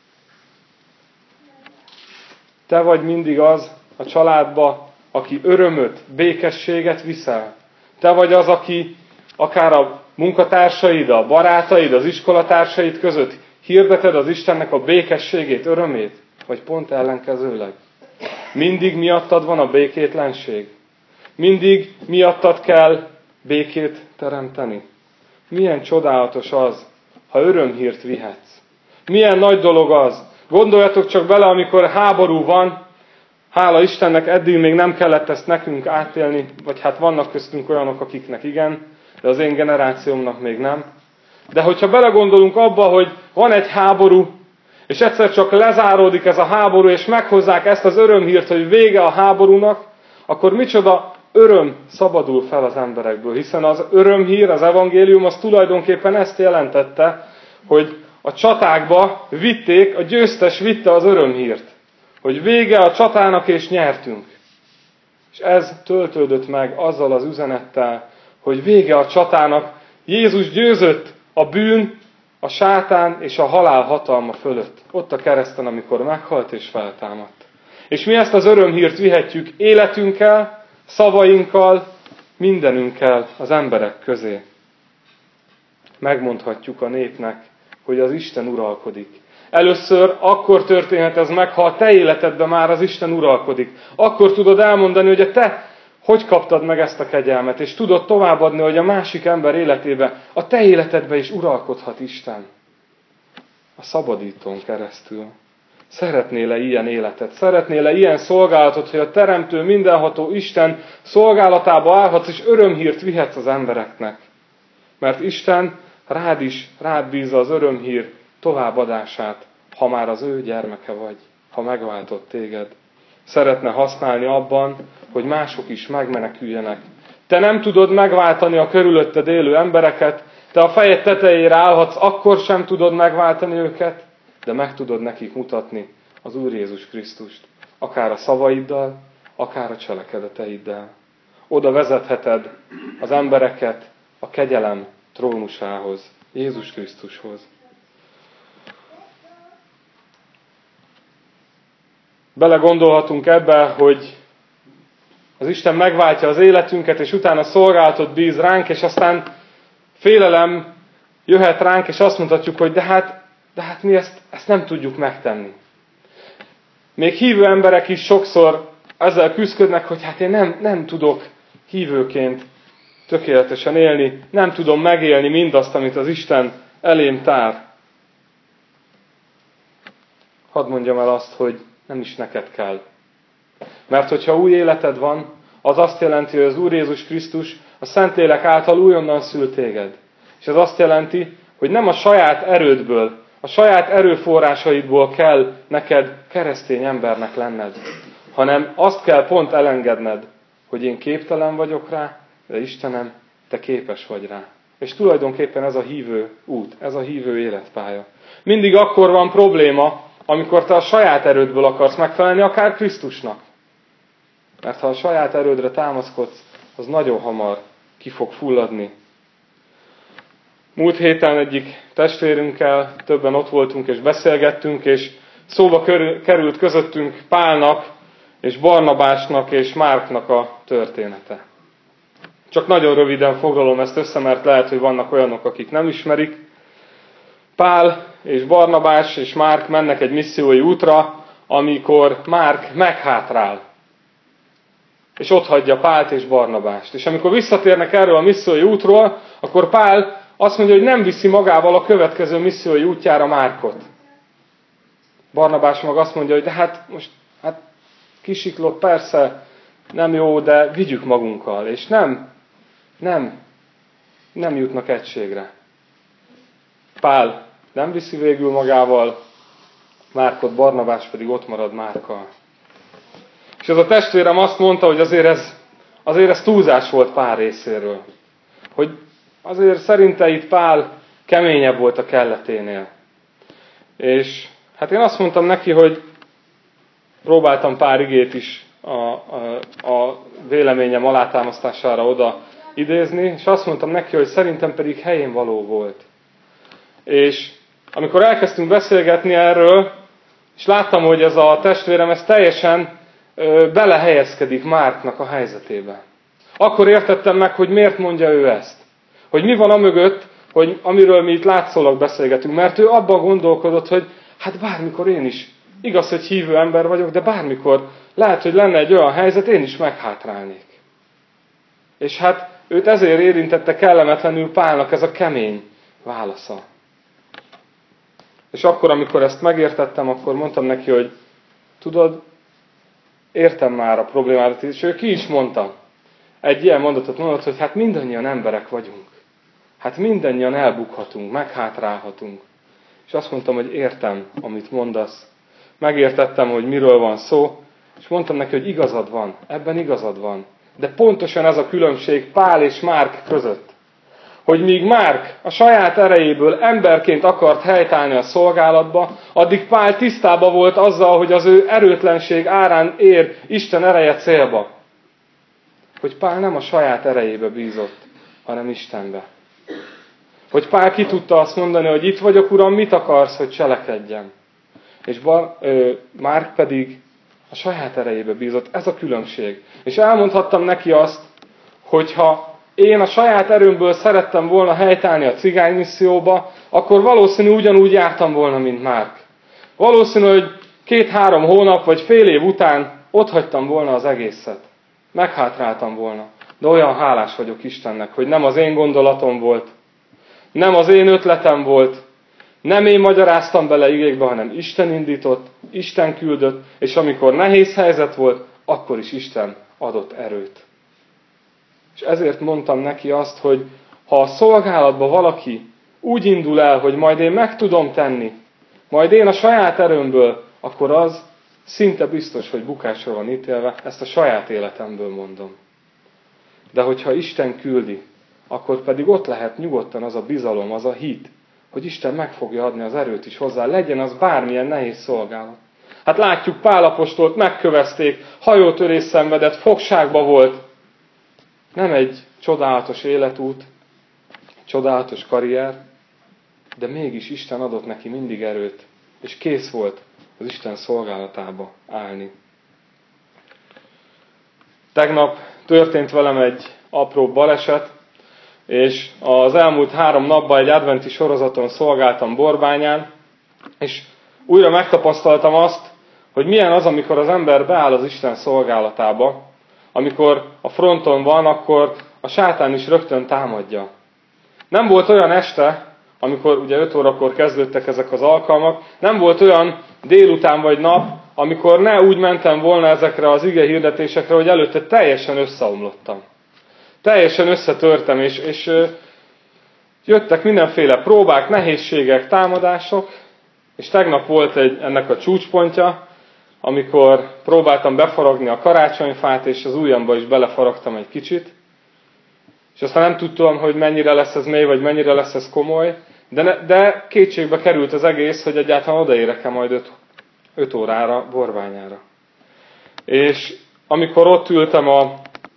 Te vagy mindig az a családba, aki örömöt, békességet viszel. Te vagy az, aki akár a munkatársaid, a barátaid, az iskolatársaid között hirdeted az Istennek a békességét, örömét, vagy pont ellenkezőleg. Mindig miattad van a békétlenség. Mindig miattad kell békét teremteni. Milyen csodálatos az, ha örömhírt vihetsz. Milyen nagy dolog az. Gondoljatok csak bele, amikor háború van, hála Istennek eddig még nem kellett ezt nekünk átélni, vagy hát vannak köztünk olyanok, akiknek igen, de az én generációmnak még nem. De hogyha belegondolunk abba, hogy van egy háború, és egyszer csak lezáródik ez a háború, és meghozzák ezt az örömhírt, hogy vége a háborúnak, akkor micsoda öröm szabadul fel az emberekből. Hiszen az örömhír, az evangélium, az tulajdonképpen ezt jelentette, hogy a csatákba vitték, a győztes vitte az örömhírt. Hogy vége a csatának, és nyertünk. És ez töltődött meg azzal az üzenettel, hogy vége a csatának, Jézus győzött a bűn, a sátán és a halál hatalma fölött. Ott a kereszten, amikor meghalt és feltámadt. És mi ezt az örömhírt vihetjük életünkkel, szavainkkal, mindenünkkel az emberek közé. Megmondhatjuk a népnek, hogy az Isten uralkodik. Először akkor történhet ez meg, ha a te életedben már az Isten uralkodik. Akkor tudod elmondani, hogy a te hogy kaptad meg ezt a kegyelmet, és tudod továbbadni, hogy a másik ember életébe, a te életedbe is uralkodhat Isten. A szabadítón keresztül. Szeretnél-e ilyen életet? Szeretnél-e ilyen szolgálatot, hogy a teremtő, mindenható Isten szolgálatába állhatsz, és örömhírt vihetsz az embereknek? Mert Isten rád is, rád bízza az örömhír továbbadását, ha már az ő gyermeke vagy, ha megváltott téged. Szeretne használni abban, hogy mások is megmeneküljenek. Te nem tudod megváltani a körülötted élő embereket, te a fejed tetejére állhatsz, akkor sem tudod megváltani őket, de meg tudod nekik mutatni az Úr Jézus Krisztust. Akár a szavaiddal, akár a cselekedeteiddel. Oda vezetheted az embereket a kegyelem trónusához, Jézus Krisztushoz. Belegondolhatunk ebbe, hogy Az Isten megváltja az életünket, és utána szolgálatot bíz ránk, és aztán félelem jöhet ránk, és azt mondhatjuk, hogy de hát, de hát mi ezt, ezt nem tudjuk megtenni. Még hívő emberek is sokszor ezzel küzdködnek, hogy hát én nem, nem tudok hívőként tökéletesen élni, nem tudom megélni mindazt, amit az Isten elém tár. Hadd mondjam el azt, hogy nem is neked kell. Mert hogyha új életed van, az azt jelenti, hogy az Úr Jézus Krisztus a Szentlélek által újonnan szül téged. És ez azt jelenti, hogy nem a saját erődből, a saját erőforrásaidból kell neked keresztény embernek lenned, hanem azt kell pont elengedned, hogy én képtelen vagyok rá, de Istenem, te képes vagy rá. És tulajdonképpen ez a hívő út, ez a hívő életpálya. Mindig akkor van probléma, amikor te a saját erődből akarsz megfelelni, akár Krisztusnak. Mert ha a saját erődre támaszkodsz, az nagyon hamar ki fog fulladni. Múlt héten egyik testvérünkkel többen ott voltunk és beszélgettünk, és szóba került közöttünk Pálnak és Barnabásnak és Márknak a története. Csak nagyon röviden foglalom ezt össze, mert lehet, hogy vannak olyanok, akik nem ismerik. Pál és Barnabás és Márk mennek egy missziói útra, amikor Márk meghátrál. És ott hagyja Pált és Barnabást. És amikor visszatérnek erről a missziói útról, akkor Pál azt mondja, hogy nem viszi magával a következő missziói útjára Márkot. Barnabás meg azt mondja, hogy de hát most hát kisiklott, persze nem jó, de vigyük magunkkal. És nem, nem, nem jutnak egységre. Pál nem viszi végül magával Márkot, Barnabás pedig ott marad Márkkal. És az a testvérem azt mondta, hogy azért ez, azért ez túlzás volt Pál részéről. Hogy azért szerinte itt Pál keményebb volt a kelleténél. És hát én azt mondtam neki, hogy próbáltam pár igét is a, a, a véleményem alátámasztására oda idézni, és azt mondtam neki, hogy szerintem pedig helyén való volt. És amikor elkezdtünk beszélgetni erről, és láttam, hogy ez a testvérem ez teljesen ö, belehelyezkedik Márknak a helyzetébe. Akkor értettem meg, hogy miért mondja ő ezt. Hogy mi van amögött, hogy amiről mi itt látszólag beszélgetünk. Mert ő abban gondolkodott, hogy hát bármikor én is, igaz, hogy hívő ember vagyok, de bármikor lehet, hogy lenne egy olyan helyzet, én is meghátrálnék. És hát őt ezért érintette kellemetlenül Pálnak ez a kemény válasza. És akkor, amikor ezt megértettem, akkor mondtam neki, hogy tudod, értem már a problémádat, és ő ki is mondta. Egy ilyen mondatot mondott, hogy hát mindannyian emberek vagyunk. Hát mindannyian elbukhatunk, meghátrálhatunk. És azt mondtam, hogy értem, amit mondasz. Megértettem, hogy miről van szó, és mondtam neki, hogy igazad van, ebben igazad van. De pontosan ez a különbség Pál és Márk között. Hogy míg Márk a saját erejéből emberként akart helytállni a szolgálatba, addig Pál tisztában volt azzal, hogy az ő erőtlenség árán ér Isten ereje célba. Hogy Pál nem a saját erejébe bízott, hanem Istenbe. Hogy Pál ki tudta azt mondani, hogy itt vagyok, Uram, mit akarsz, hogy cselekedjem? És Bar, ö, Márk pedig a saját erejébe bízott. Ez a különbség. És elmondhattam neki azt, hogyha én a saját erőmből szerettem volna helytállni a cigánymisszióba, akkor valószínű ugyanúgy jártam volna, mint Márk. Valószínű, hogy két-három hónap vagy fél év után otthagytam volna az egészet. Meghátráltam volna. De olyan hálás vagyok Istennek, hogy nem az én gondolatom volt, nem az én ötletem volt, nem én magyaráztam bele igékbe, hanem Isten indított, Isten küldött, és amikor nehéz helyzet volt, akkor is Isten adott erőt. És ezért mondtam neki azt, hogy ha a szolgálatban valaki úgy indul el, hogy majd én meg tudom tenni, majd én a saját erőmből, akkor az szinte biztos, hogy bukásra van ítélve, ezt a saját életemből mondom. De hogyha Isten küldi, akkor pedig ott lehet nyugodtan az a bizalom, az a hit, hogy Isten meg fogja adni az erőt is hozzá, legyen az bármilyen nehéz szolgálat. Hát látjuk, Pál apostolt megkövezték, hajótörés szenvedett, fogságba volt. Nem egy csodálatos életút, csodálatos karrier, de mégis Isten adott neki mindig erőt, és kész volt az Isten szolgálatába állni. Tegnap történt velem egy apró baleset, és az elmúlt három napban egy adventi sorozaton szolgáltam Borbányán, és újra megtapasztaltam azt, hogy milyen az, amikor az ember beáll az Isten szolgálatába, amikor a fronton van, akkor a sátán is rögtön támadja. Nem volt olyan este, amikor ugye öt órakor kezdődtek ezek az alkalmak, nem volt olyan délután vagy nap, amikor ne úgy mentem volna ezekre az ige hirdetésekre, hogy előtte teljesen összeomlottam. Teljesen összetörtem, és, és jöttek mindenféle próbák, nehézségek, támadások, és tegnap volt egy, ennek a csúcspontja, amikor próbáltam befaragni a karácsonyfát, és az ujjamba is belefaragtam egy kicsit. És aztán nem tudtam, hogy mennyire lesz ez mély, vagy mennyire lesz ez komoly, de, ne, de kétségbe került az egész, hogy egyáltalán odaérek-e majd öt órára Borbányára. És amikor ott ültem a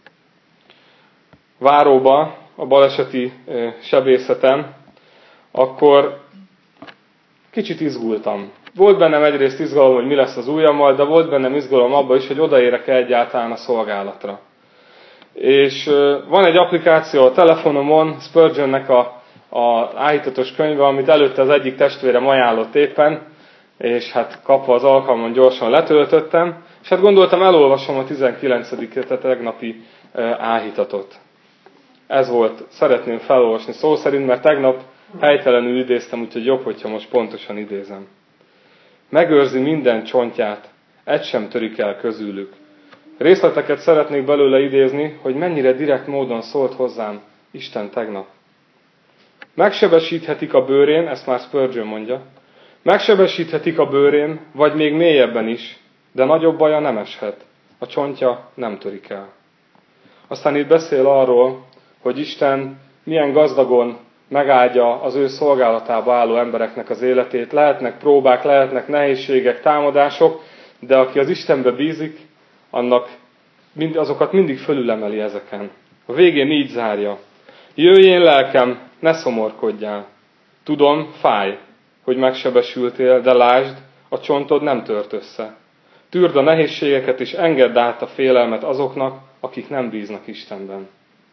váróba, a baleseti sebészeten, akkor kicsit izgultam. Volt bennem egyrészt izgalom, hogy mi lesz az ujjammal, de volt bennem izgalom abban is, hogy odaérek-e egyáltalán a szolgálatra. És van egy applikáció a telefonomon, Spurgeonnek a, a áhítatos könyve, amit előtte az egyik testvérem ajánlott éppen, és hát kapva az alkalmon gyorsan letöltöttem, és hát gondoltam, elolvasom a tizenkilencedikét a tegnapi áhítatot. Ez volt, szeretném felolvasni szó szerint, mert tegnap helytelenül idéztem, úgyhogy jobb, hogyha most pontosan idézem. Megőrzi minden csontját, egy sem törik el közülük. Részleteket szeretnék belőle idézni, hogy mennyire direkt módon szólt hozzám Isten tegnap. Megsebesíthetik a bőrén, ezt már Spurgeon mondja, megsebesíthetik a bőrén, vagy még mélyebben is, de nagyobb baja nem eshet. A csontja nem törik el. Aztán itt beszél arról, hogy Isten milyen gazdagon megáldja az ő szolgálatába álló embereknek az életét. Lehetnek próbák, lehetnek nehézségek, támadások, de aki az Istenbe bízik, annak mind, azokat mindig fölülemeli ezeken. A végén így zárja. Jöjj én lelkem, ne szomorkodjál. Tudom, fáj, hogy megsebesültél, de lásd, a csontod nem tört össze. Tűrd a nehézségeket, és engedd át a félelmet azoknak, akik nem bíznak Istenben.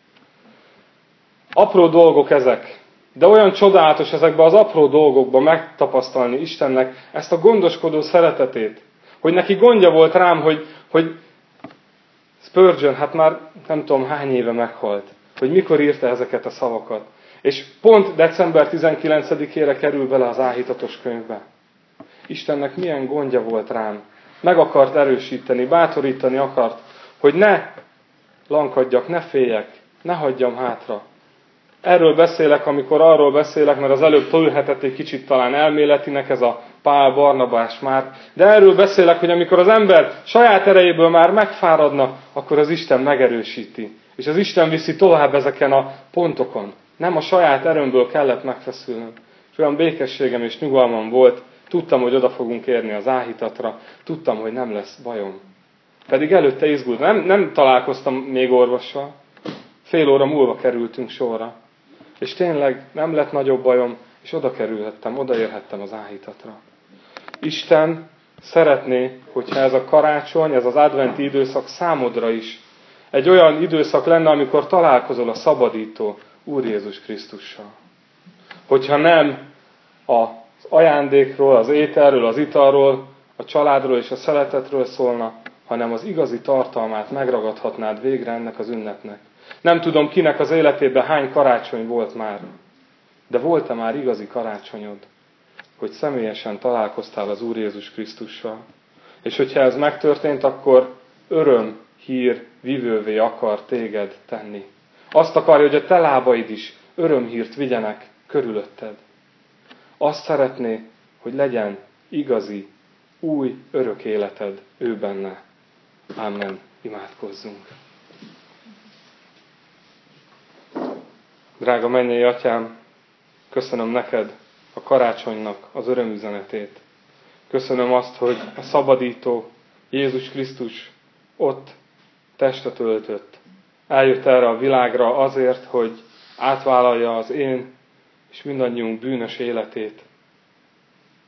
Apró dolgok ezek, de olyan csodálatos ezekben az apró dolgokban megtapasztalni Istennek ezt a gondoskodó szeretetét, hogy neki gondja volt rám, hogy, hogy Spurgeon, hát már nem tudom hány éve meghalt, hogy mikor írta ezeket a szavakat. És pont december tizenkilencedikére kerül bele az áhítatos könyvbe. Istennek milyen gondja volt rám. Meg akart erősíteni, bátorítani akart, hogy ne lankadjak, ne féljek, ne hagyjam hátra. Erről beszélek, amikor arról beszélek, mert az előbb tolulhetett egy kicsit talán elméletinek ez a Pál, Barnabás már. De erről beszélek, hogy amikor az ember saját erejéből már megfáradna, akkor az Isten megerősíti. És az Isten viszi tovább ezeken a pontokon. Nem a saját erőmből kellett megfeszülnöm. És olyan békességem és nyugalmam volt, tudtam, hogy oda fogunk érni az áhítatra, tudtam, hogy nem lesz bajom. Pedig előtte izgult. Nem, nem találkoztam még orvossal. Fél óra múlva kerültünk sorra. És tényleg nem lett nagyobb bajom, és oda kerülhettem, odaérhettem az áhítatra. Isten szeretné, hogyha ez a karácsony, ez az adventi időszak számodra is egy olyan időszak lenne, amikor találkozol a szabadító Úr Jézus Krisztussal. Hogyha nem az ajándékról, az ételről, az italról, a családról és a szeretetről szólna, hanem az igazi tartalmát megragadhatnád végre ennek az ünnepnek. Nem tudom, kinek az életében hány karácsony volt már, de volt-e már igazi karácsonyod, hogy személyesen találkoztál az Úr Jézus Krisztussal? És hogyha ez megtörtént, akkor öröm, hír, vivővé akar téged tenni. Azt akarja, hogy a te lábaid is örömhírt vigyenek körülötted. Azt szeretné, hogy legyen igazi, új, örök életed ő benne. Amen. Imádkozzunk. Drága mennyei Atyám, köszönöm neked a karácsonynak az örömüzenetét. Köszönöm azt, hogy a szabadító Jézus Krisztus ott testet öltött. Eljött erre a világra azért, hogy átvállalja az én és mindannyiunk bűnös életét.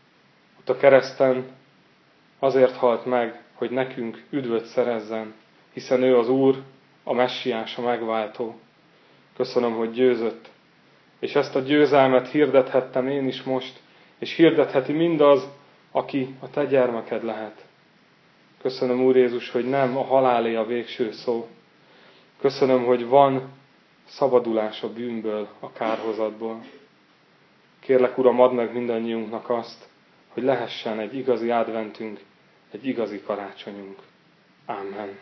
Ott a kereszten azért halt meg, hogy nekünk üdvöt szerezzen, hiszen ő az Úr, a Messiás, a megváltó. Köszönöm, hogy győzött. És ezt a győzelmet hirdethettem én is most, és hirdetheti mindaz, aki a te gyermeked lehet. Köszönöm, Úr Jézus, hogy nem a halálé a végső szó. Köszönöm, hogy van szabadulás a bűnből, a kárhozatból. Kérlek, Uram, add meg mindannyiunknak azt, hogy lehessen egy igazi adventünk, egy igazi karácsonyunk. Amen.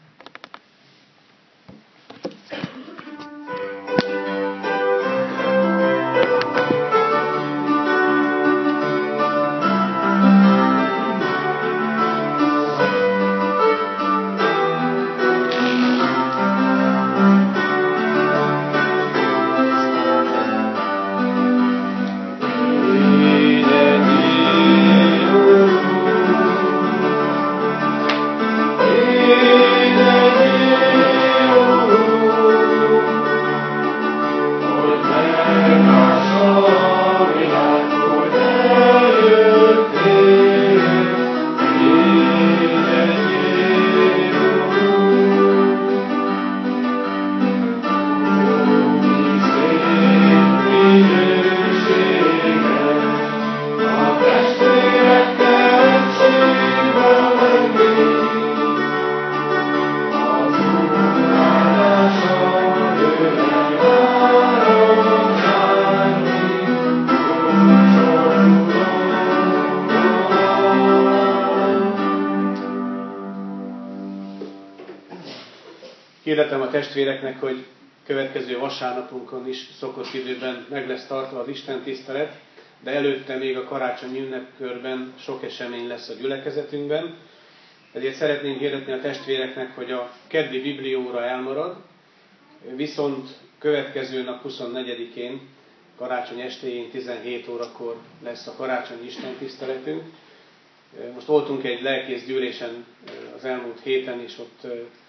Hirdetem a testvéreknek, hogy következő vasárnapunkon is szokott időben meg lesz tartva az Isten tisztelet, de előtte még a karácsonyi ünnepkörben sok esemény lesz a gyülekezetünkben. Ezért szeretném hirdetni a testvéreknek, hogy a keddi biblióra elmarad, viszont következő nap huszonnegyedikén, karácsony estéjén tizenhét órakor lesz a karácsonyi Isten tiszteletünk. Most voltunk egy lelkész gyűlésen az elmúlt héten, és ott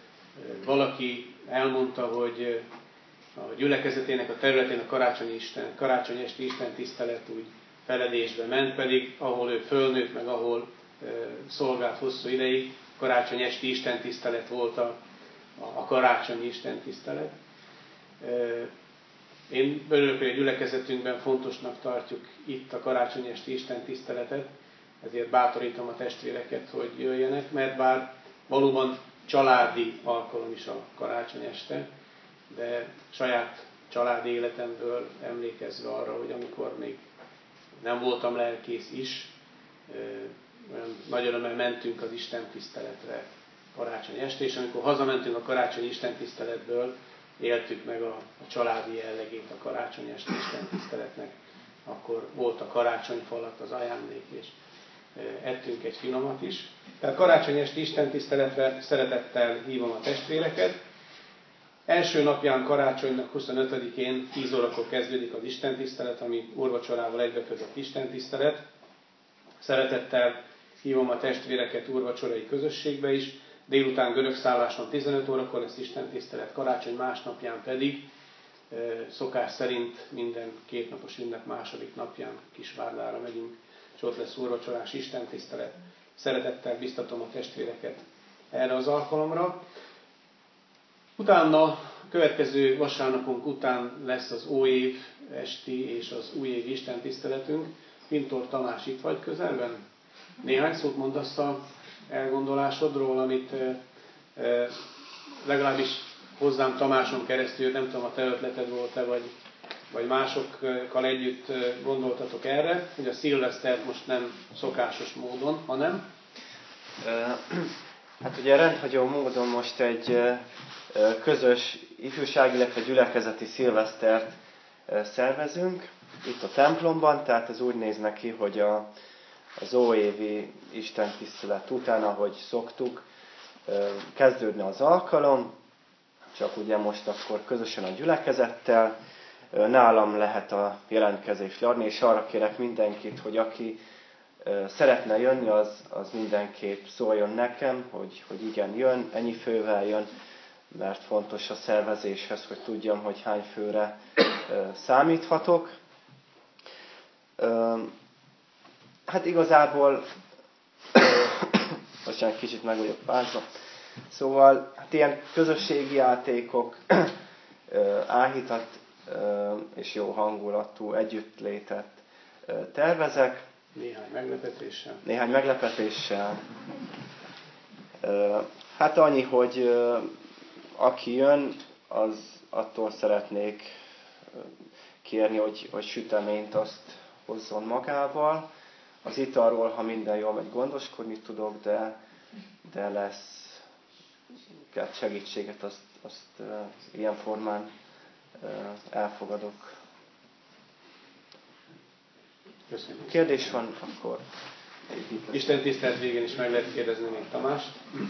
valaki elmondta, hogy a gyülekezetének a területén a karácsonyi, Isten, karácsony esti Isten tisztelet úgy feledésbe ment, pedig ahol ő fölnőtt, meg ahol e, szolgált hosszú ideig, karácsony esti Isten tisztelet volt a, a karácsonyi Isten tisztelet. E, én örülök, hogy a gyülekezetünkben fontosnak tartjuk itt a karácsony esti Isten tiszteletet, ezért bátorítom a testvéreket, hogy jöjjenek, mert bár valóban családi alkalom is a karácsony este, de saját családi életemből emlékezve arra, hogy amikor még nem voltam lelkész is, olyan nagy örömmel mentünk az Isten tiszteletre karácsony este, és amikor hazamentünk a karácsonyi Isten tiszteletből, éltük meg a, a családi jellegét a karácsony esti Isten tiszteletnek, akkor volt a karácsonyfa alatt az ajándék, és ettünk egy finomat is. Tehát karácsony esti Isten tiszteletre szeretettel hívom a testvéreket. Első napján karácsonynak huszonötödikén tíz órakor kezdődik az Isten tisztelet, ami úrvacsorával egybekötött Isten tisztelet. Szeretettel hívom a testvéreket úrvacsorai közösségbe is. Délután görög szálláson tizenöt órakor lesz Isten tisztelet, karácsony másnapján pedig szokás szerint minden kétnapos ünnep második napján Kisvárdára megyünk, és ott lesz úrvacsorás Isten tisztelet. Szeretettel biztatom a testvéreket erre az alkalomra. Utána, a következő vasárnapunk után lesz az óév esti és az újévi Isten tiszteletünk. Pintor Tamás, itt vagy közelben? Néhány szót mondasz a elgondolásodról, amit e, e, legalábbis hozzám Tamáson keresztül, nem tudom, a te ötleted volt-e, vagy, vagy másokkal együtt gondoltatok erre, hogy a szilvesztert most nem szokásos módon, hanem? Hát ugye rendhagyó módon most egy közös ifjúság, illetve gyülekezeti szilvesztert szervezünk itt a templomban, tehát ez úgy néz neki, hogy a, az óévi istentisztelet után, ahogy szoktuk, kezdődne az alkalom, csak ugye most akkor közösen a gyülekezettel, nálam lehet a jelentkezést adni, és arra kérek mindenkit, hogy aki szeretne jönni, az, az mindenképp szóljon nekem, hogy, hogy igen, jön, ennyi fővel jön, mert fontos a szervezéshez, hogy tudjam, hogy hány főre számíthatok. Hát igazából, most egy kicsit meg vagyok fázva, Szóval hát ilyen közösségi játékok, áhítat és jó hangulatú együttlétet tervezek. Néhány meglepetéssel. Néhány meglepetéssel. Hát annyi, hogy aki jön, az attól szeretnék kérni, hogy, hogy süteményt azt hozzon magával. Az italról, ha minden jól megy, gondoskodni tudok, de, de lesz segítséget, azt, azt ilyen formán elfogadok. Köszönjük. Kérdés van, akkor... Isten tisztelt végén is meg lehet kérdezni még Tamást.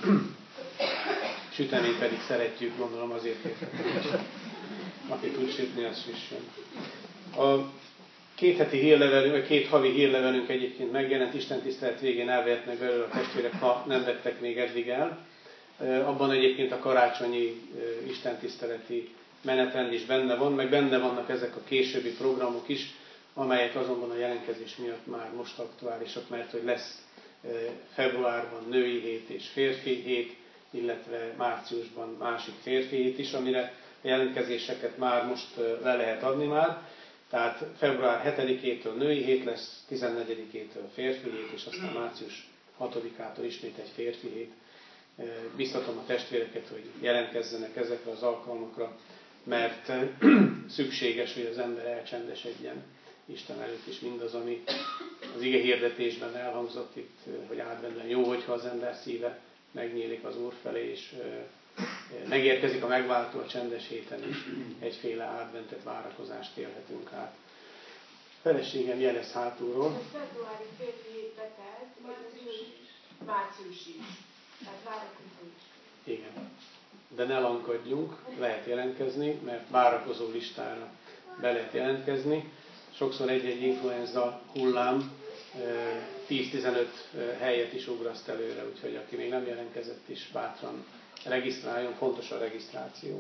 Süteményt pedig szeretjük, gondolom azért értettem. Aki tud sütni, az süssön. A két heti hírlevelünk, vagy két havi hírlevelünk egyébként megjelent, Isten tisztelt végén elvehetnek belőle a testvérek, ha nem vettek még eddig el. Abban egyébként a karácsonyi istentiszteleti menetrend is benne van, meg benne vannak ezek a későbbi programok is, amelyek azonban a jelentkezés miatt már most aktuálisak, mert hogy lesz februárban női hét és férfi hét, illetve márciusban másik férfi hét is, amire a jelentkezéseket már most le lehet adni már. Tehát február hetedikétől női hét lesz, tizennegyedikétől férfi hét, és aztán március hatodikától ismét egy férfi hét. Biztatom a testvéreket, hogy jelentkezzenek ezekre az alkalmakra, mert szükséges, hogy az ember elcsendesedjen Isten előtt is mindaz, ami az ige hirdetésben elhangzott itt, hogy átvenben jó, hogyha az ember szíve megnyílik az Úr felé, és megérkezik a megváltó a csendes héten is, egyféle átventet várakozást élhetünk át. Feleségem jelez hátulról. Ez februári férfi hét betelt, március, március is. Tehát várakozó is. Igen. De ne lankadjunk, lehet jelentkezni, mert várakozó listára be lehet jelentkezni. Sokszor egy-egy influenza hullám tíz-tizenöt helyet is ugraszt előre, úgyhogy aki még nem jelentkezett is bátran regisztráljon, fontos a regisztráció.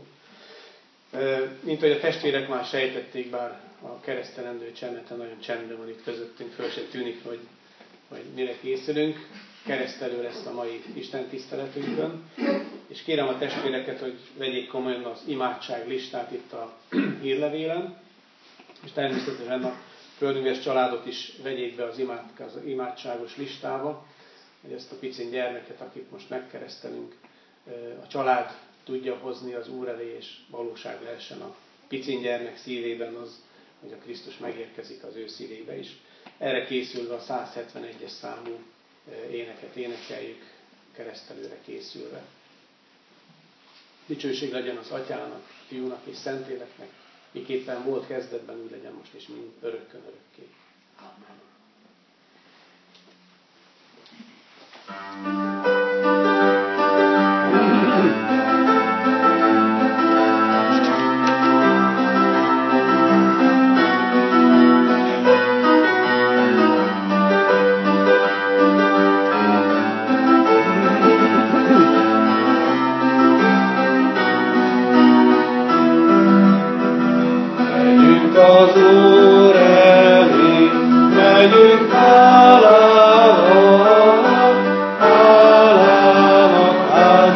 Mint hogy a testvérek már sejtették, bár a keresztelendő csemete nagyon csendben van itt közöttünk, föl sem tűnik, hogy, hogy mire készülünk. Keresztelő lesz a mai Isten tiszteletünkön, és kérem a testvéreket, hogy vegyék komolyan az imádság listát itt a hírlevélen, és természetesen a földműves családot is vegyék be az, imád, az imádságos listába, hogy ezt a picin gyermeket, akit most megkeresztelünk, a család tudja hozni az Úr elé, és valóság lehessen a picin gyermek szívében az, hogy a Krisztus megérkezik az ő szívébe is. Erre készülve a száz hetvenegyes számú éneket énekeljük, keresztelőre készülve. Dicsőség legyen az Atyának, Fiúnak és Szentléleknek, miképpen volt kezdetben, úgy legyen most is mind örökkön örökké. Amen. Az Úr elé megyünk hálával, hálának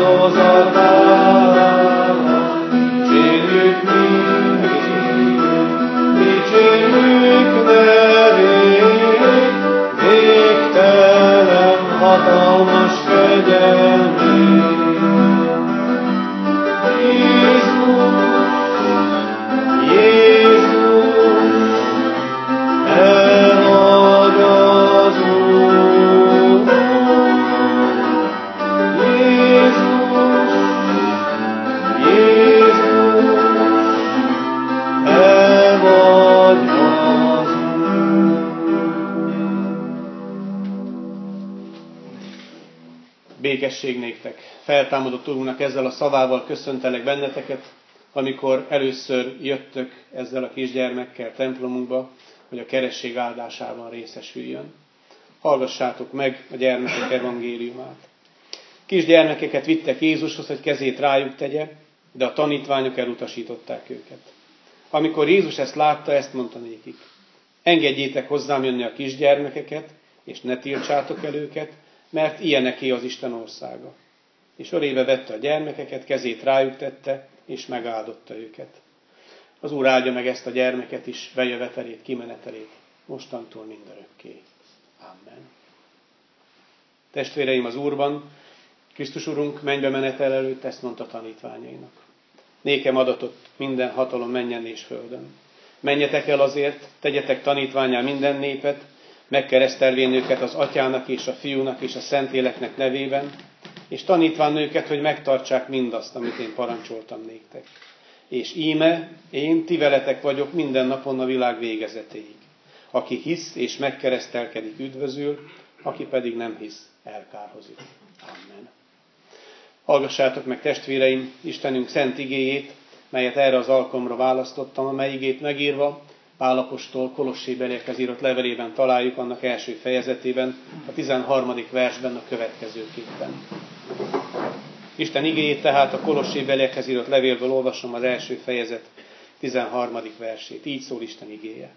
áldozatával. Dicsérjük mindig, dicsérjük nevét, végtelen hatalmas kegyelmét. Békesség néktek. Feltámadott Úrunknak ezzel a szavával köszöntelek benneteket, amikor először jöttök ezzel a kisgyermekkel templomunkba, hogy a keresztség áldásában részesüljön. Hallgassátok meg a gyermekek evangéliumát. Kisgyermekeket vittek Jézushoz, hogy kezét rájuk tegye, de a tanítványok elutasították őket. Amikor Jézus ezt látta, ezt mondta nékik: engedjétek hozzám jönni a kisgyermekeket, és ne tiltsátok el őket, mert ilyeneké az Isten országa. és ölébe vette a gyermekeket, kezét rájuk tette, és megáldotta őket. Az Úr áldja meg ezt a gyermeket is, bejövetelét, kimenetelét, mostantól mindörökké. Amen. Testvéreim az Úrban, Krisztus Urunk mennybe menetel előtt ezt mondta tanítványainak. Nékem adatott minden hatalom mennyen és földön. Menjetek el azért, tegyetek tanítvánnyá minden népet, megkeresztelvén őket az Atyának és a Fiúnak és a Szentléleknek nevében, és tanítván őket, hogy megtartsák mindazt, amit én parancsoltam néktek. És íme, én ti veletek vagyok minden napon a világ végezetéig. Aki hisz és megkeresztelkedik, üdvözül, aki pedig nem hisz, elkárhozik. Amen. Hallgassátok meg, testvéreim, Istenünk szent igéjét, melyet erre az alkalomra választottam, amely igét megírva Pál apostol Kolossébeliekhez írott levelében találjuk, annak első fejezetében, a tizenharmadik versben a következőképpen. Isten igéjét tehát a Kolossébeliekhez írott levélből olvasom, az első fejezet tizenharmadik versét. Így szól Isten igéje.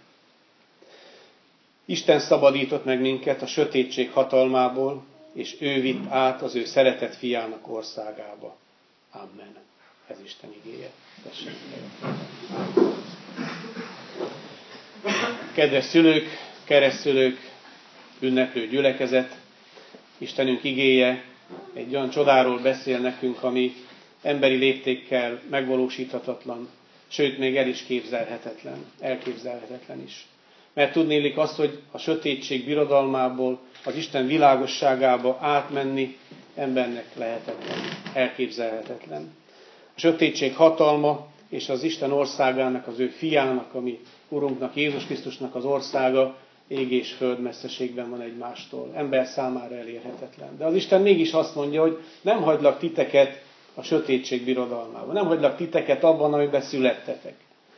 Isten szabadított meg minket a sötétség hatalmából, és ő vitt át az ő szeretett fiának országába. Amen. Ez Isten igéje. Tessék. Kedves szülők, keresztszülők, ünneplő gyülekezet, Istenünk igéje egy olyan csodáról beszél nekünk, ami emberi léptékkel megvalósíthatatlan, sőt, még el is képzelhetetlen, elképzelhetetlen is. Mert tudnélik azt, hogy a sötétség birodalmából az Isten világosságába átmenni embernek lehetetlen, elképzelhetetlen. A sötétség hatalma és az Isten országának, az ő fiának, ami Urunknak, Jézus Krisztusnak az országa ég és föld messzeségben van egymástól. Ember számára elérhetetlen. De az Isten mégis azt mondja, hogy nem hagylak titeket a sötétség birodalmában. Nem hagylak titeket abban, amiben születtetek.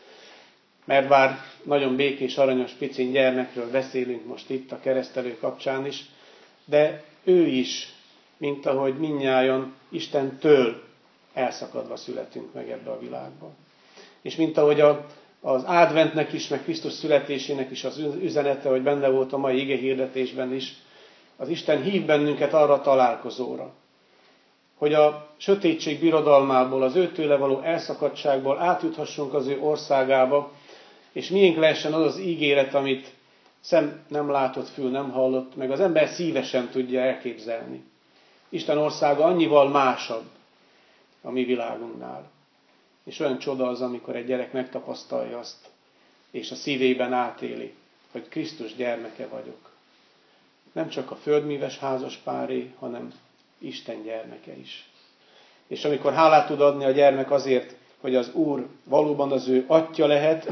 Mert bár nagyon békés, aranyos, picin gyermekről beszélünk most itt a keresztelő kapcsán is, de ő is, mint ahogy mindnyájan Istentől elszakadva születünk meg ebbe a világba. És mint ahogy a, az adventnek is, meg Krisztus születésének is az üzenete, hogy benne volt a mai ige hirdetésben is, az Isten hív bennünket arra a találkozóra, hogy a sötétség birodalmából, az őtőle való elszakadtságból átjuthassunk az ő országába, és miénk lehessen az az ígéret, amit szem nem látott, fül nem hallott, meg az ember szíve sem tudja elképzelni. Isten országa annyival másabb a mi világunknál. És olyan csoda az, amikor egy gyerek megtapasztalja azt, és a szívében átéli, hogy Krisztus gyermeke vagyok. Nem csak a földmíves házas páré, hanem Isten gyermeke is. És amikor hálát tud adni a gyermek azért, hogy az Úr valóban az ő atya lehet,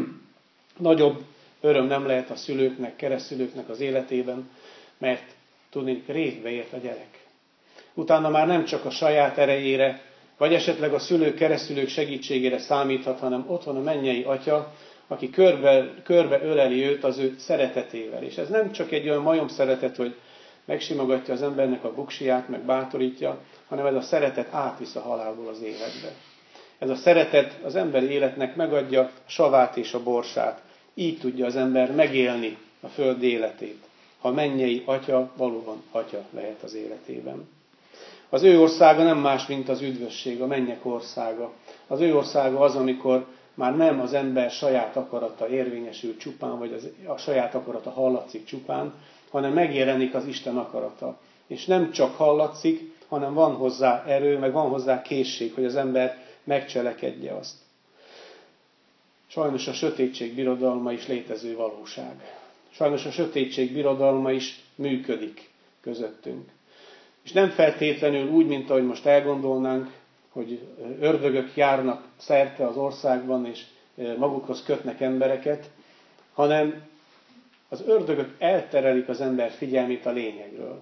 nagyobb öröm nem lehet a szülőknek, keresztszülőknek az életében, mert tudni, révbe ért a gyerek. Utána már nem csak a saját erejére, vagy esetleg a szülők, keresztszülők segítségére számíthat, hanem ott van a mennyei atya, aki körbe, körbe öleli őt az ő szeretetével. És ez nem csak egy olyan majom szeretet, hogy megsimogatja az embernek a buksiját, meg bátorítja, hanem ez a szeretet átvisz a halálból az életbe. Ez a szeretet az emberi életnek megadja a savát és a borsát. Így tudja az ember megélni a föld életét, ha a mennyei atya valóban atya lehet az életében. Az ő országa nem más, mint az üdvösség, a mennyek országa. Az ő országa az, amikor már nem az ember saját akarata érvényesül csupán, vagy az, a saját akarata hallatszik csupán, hanem megjelenik az Isten akarata. És nem csak hallatszik, hanem van hozzá erő, meg van hozzá készség, hogy az ember megcselekedje azt. Sajnos a sötétség birodalma is létező valóság. Sajnos a sötétség birodalma is működik közöttünk. És nem feltétlenül úgy, mint ahogy most elgondolnánk, hogy ördögök járnak szerte az országban, és magukhoz kötnek embereket, hanem az ördögök elterelik az ember figyelmét a lényegről.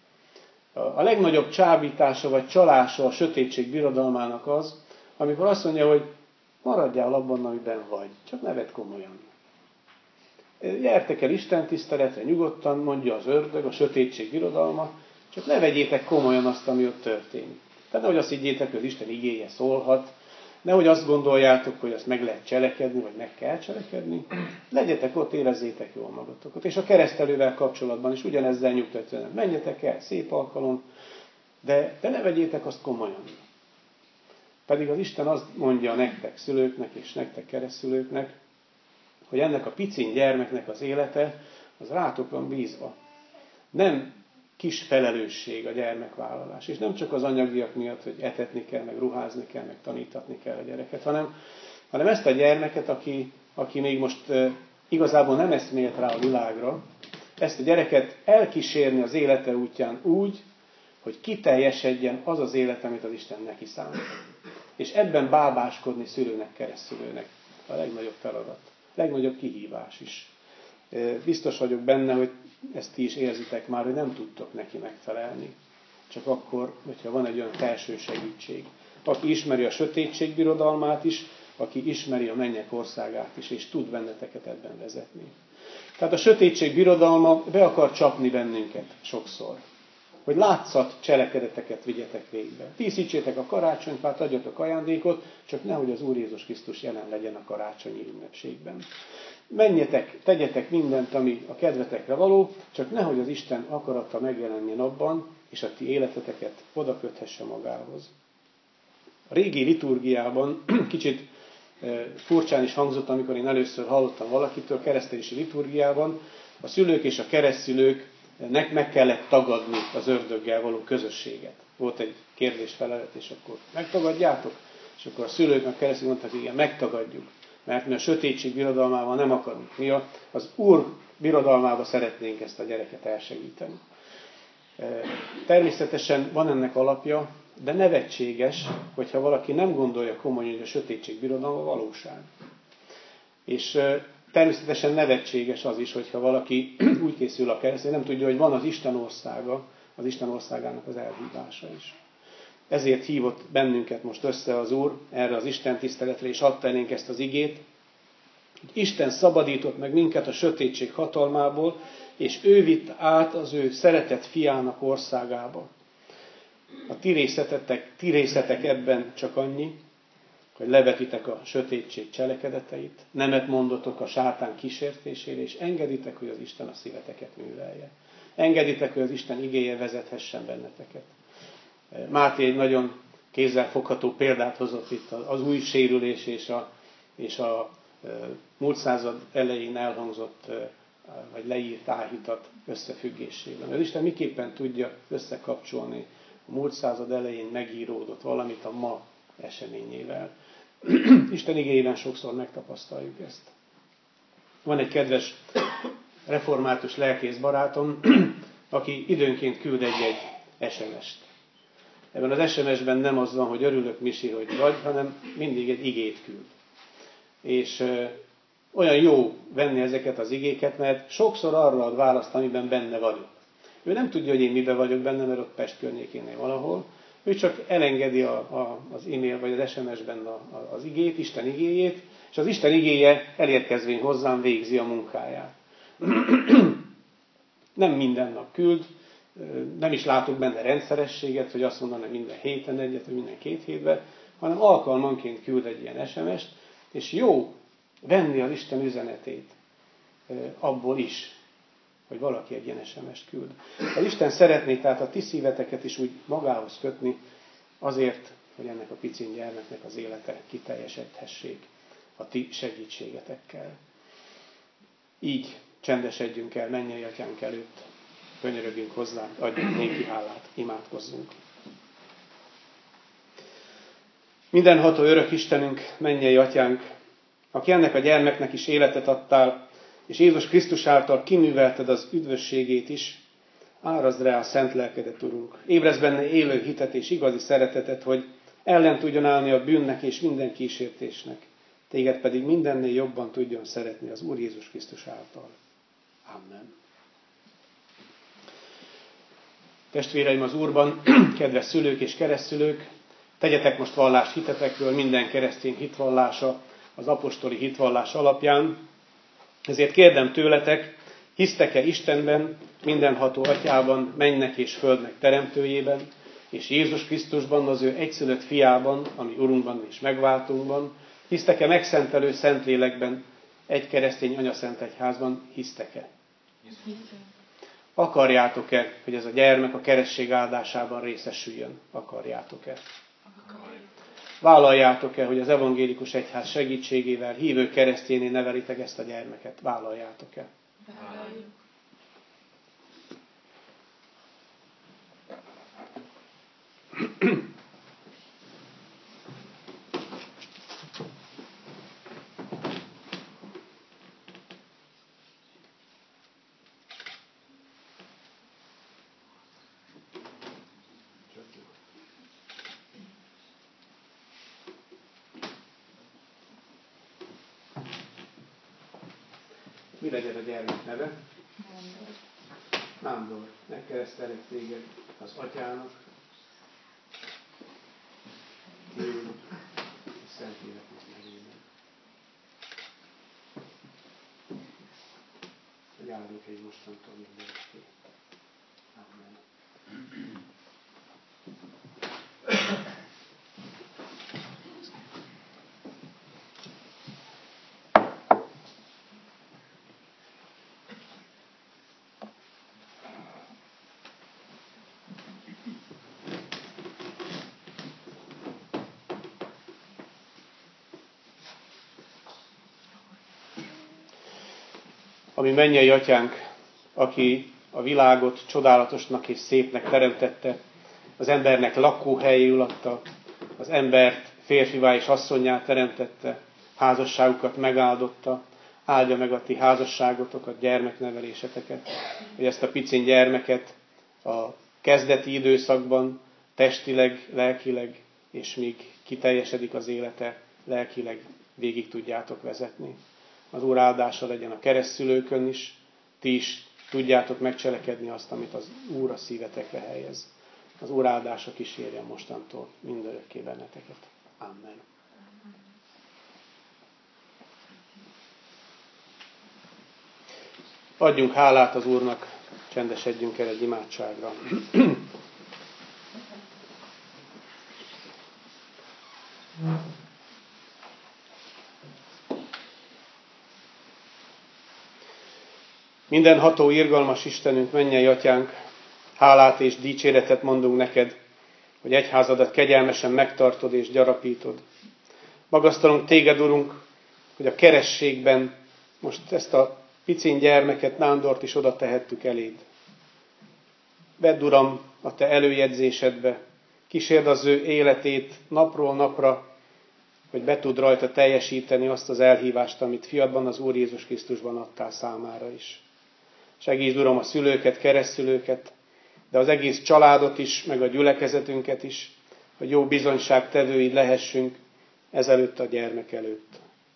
A legnagyobb csábítása vagy csalása a sötétség birodalmának az, amikor azt mondja, hogy maradjál abban, amiben vagy, csak ne vedd komolyan. Gyertek el Isten tiszteletre nyugodtan, mondja az ördög, a sötétség birodalma, csak ne vegyétek komolyan azt, ami ott történik. Tehát nehogy azt higgyétek, hogy az Isten igéje szólhat, nehogy azt gondoljátok, hogy azt meg lehet cselekedni, vagy meg kell cselekedni. Legyetek ott, érezzétek jól magatokat. És a keresztelővel kapcsolatban is ugyanezzel nyugtatjanak. Menjetek el, szép alkalom, De, de ne vegyétek azt komolyan. Pedig az Isten azt mondja nektek szülőknek és nektek keresztszülőknek, hogy ennek a picin gyermeknek az élete, az rátok van bízva. Nem kis felelősség a gyermekvállalás. És nem csak az anyagiak miatt, hogy etetni kell, meg ruházni kell, meg tanítatni kell a gyereket, hanem, hanem ezt a gyermeket, aki, aki még most e, igazából nem eszmélt rá a világra, ezt a gyereket elkísérni az élete útján úgy, hogy kiteljesedjen az az élet, amit az Isten neki szánt. És ebben bábáskodni szülőnek, keresztszülőnek a legnagyobb feladat, legnagyobb kihívás is. Biztos vagyok benne, hogy ezt ti is érzitek már, hogy nem tudtok neki megfelelni. Csak akkor, hogyha van egy olyan felső segítség. Aki ismeri a sötétség birodalmát is, aki ismeri a mennyek országát is, és tud benneteket ebben vezetni. Tehát a sötétség birodalma be akar csapni bennünket sokszor. Hogy látszat cselekedeteket vigyetek végbe. Díszítsétek a karácsonyfát, adjatok ajándékot, csak nehogy az Úr Jézus Krisztus jelen legyen a karácsonyi ünnepségben. Menjetek, tegyetek mindent, ami a kedvetekre való, csak nehogy az Isten akarata megjelenjen abban, és a ti életeteket oda köthesse magához. A régi liturgiában kicsit furcsán is hangzott, amikor én először hallottam valakitől, a keresztélyesi liturgiában, a szülők és a keresztszülőknek meg kellett tagadni az ördöggel való közösséget. Volt egy kérdés-felelet, és akkor megtagadjátok? És akkor a szülők, a keresztények mondták, hogy igen, megtagadjuk. Mert mi a sötétség birodalmával nem akarunk. Mi az Úr birodalmába szeretnénk ezt a gyereket elsegíteni. Természetesen van ennek alapja, de nevetséges, hogyha valaki nem gondolja komolyan, hogy a sötétség birodalma valóság. És természetesen nevetséges az is, hogyha valaki úgy készül a keresztre, nem tudja, hogy van az Isten országa, az Isten országának az elhívása is. Ezért hívott bennünket most össze az Úr erre az Isten tiszteletre, és adta elénk ezt az igét, hogy Isten szabadított meg minket a sötétség hatalmából, és ő vitt át az ő szeretett fiának országába. A ti részetek, ti részetek ebben csak annyi, hogy levetitek a sötétség cselekedeteit, nemet mondotok a sátán kísértésére, és engeditek, hogy az Isten a szíveteket művelje. Engeditek, hogy az Isten igéje vezethessen benneteket. Máté egy nagyon kézzelfogható példát hozott itt az új sérülés és a, és a múlt század elején elhangzott, vagy leírt áhítat összefüggésében. Az Isten miképpen tudja összekapcsolni a múlt század elején megíródott valamit a ma eseményével. Isten igéjében sokszor megtapasztaljuk ezt. Van egy kedves református lelkész barátom, aki időnként küld egy-egy es em est. Ebben az es em esben nem az van, hogy örülök, Misi, hogy vagy, hanem mindig egy igét küld. És ö, olyan jó venni ezeket az igéket, mert sokszor arra ad választ, amiben benne vagyok. Ő nem tudja, hogy én miben vagyok benne, mert ott Pest környékénél valahol. Ő csak elengedi a, a, az e-mail vagy az es em esben a, a, az igét, Isten igéjét, és az Isten igéje elérkezvén hozzám végzi a munkáját. Nem minden nap küld, nem is látok benne rendszerességet, hogy azt mondanám minden héten egyet, vagy minden két hétben, hanem alkalmanként küld egy ilyen es em est, és jó venni az Isten üzenetét abból is, hogy valaki egy ilyen es em est küld. Az Isten szeretné tehát a ti szíveteket is úgy magához kötni, azért, hogy ennek a picin gyermeknek az élete kiteljesedhessék a ti segítségetekkel. Így csendesedjünk el mennyei atyánk előtt, könyörögjünk hozzá, adjunk néki hálát, imádkozzunk. Mindenható örök Istenünk, mennyei atyánk, aki ennek a gyermeknek is életet adtál, és Jézus Krisztus által kiművelted az üdvösségét is, árazd rá a szent lelkedet, Urunk. Ébrezd benne élő hitet és igazi szeretetet, hogy ellen tudjon állni a bűnnek és minden kísértésnek, téged pedig mindennél jobban tudjon szeretni az Úr Jézus Krisztus által. Amen. Testvéreim az Úrban, kedves szülők és keresztszülők, tegyetek most vallást hitetekről, minden keresztény hitvallása az apostoli hitvallás alapján. Ezért kérdem tőletek, hisztek-e Istenben, mindenható atyában, mennynek és földnek teremtőjében, és Jézus Krisztusban, az ő egyszülött fiában, ami Urunkban és megváltunkban, hisztek-e megszentelő Szentlélekben, egy keresztény anyaszent egyházban, hisztek-e? Akarjátok-e, hogy ez a gyermek a keresztség áldásában részesüljön? Akarjátok-e? Vállaljátok-e, hogy az evangélikus egyház segítségével hívő keresztjéné nevelitek ezt a gyermeket? Vállaljátok-e? Vállaljuk. Mi legyen a gyermek neve? Nándor. Nándor. Megkeresztelek téged az atyának, Fiúnak, és Szentléleknek nevében. Hogy áldjuk egy mostantól mindenki. Amen. Ami mennyei atyánk, aki a világot csodálatosnak és szépnek teremtette, az embernek lakóhelyéül adta, az embert férfivá és asszonnyá teremtette, házasságukat megáldotta, áldja meg a ti házasságotokat, gyermekneveléseteket, hogy ezt a picin gyermeket a kezdeti időszakban testileg, lelkileg, és míg kiteljesedik az élete, lelkileg végig tudjátok vezetni. Az Úr áldása legyen a keresztszülőkön is, ti is tudjátok megcselekedni azt, amit az Úr a szívetekre helyez. Az Úr áldása kísérjen mostantól mindörökké benneteket. Amen. Adjunk hálát az Úrnak, csendesedjünk el egy imádságra. Mindenható, irgalmas Istenünk, mennyei atyánk, hálát és dicséretet mondunk neked, hogy egyházadat kegyelmesen megtartod és gyarapítod. Magasztalunk téged, Urunk, hogy a kerességben most ezt a picin gyermeket, Nándort is oda tehettük eléd. Vedd, Uram, a te előjegyzésedbe, kísérd az ő életét napról napra, hogy be tud rajta teljesíteni azt az elhívást, amit fiadban, az Úr Jézus Krisztusban adtál számára is. Segítsd, Uram, a szülőket, keresztszülőket, de az egész családot is, meg a gyülekezetünket is, hogy jó bizonyságtevőid lehessünk ezelőtt a gyermek előtt.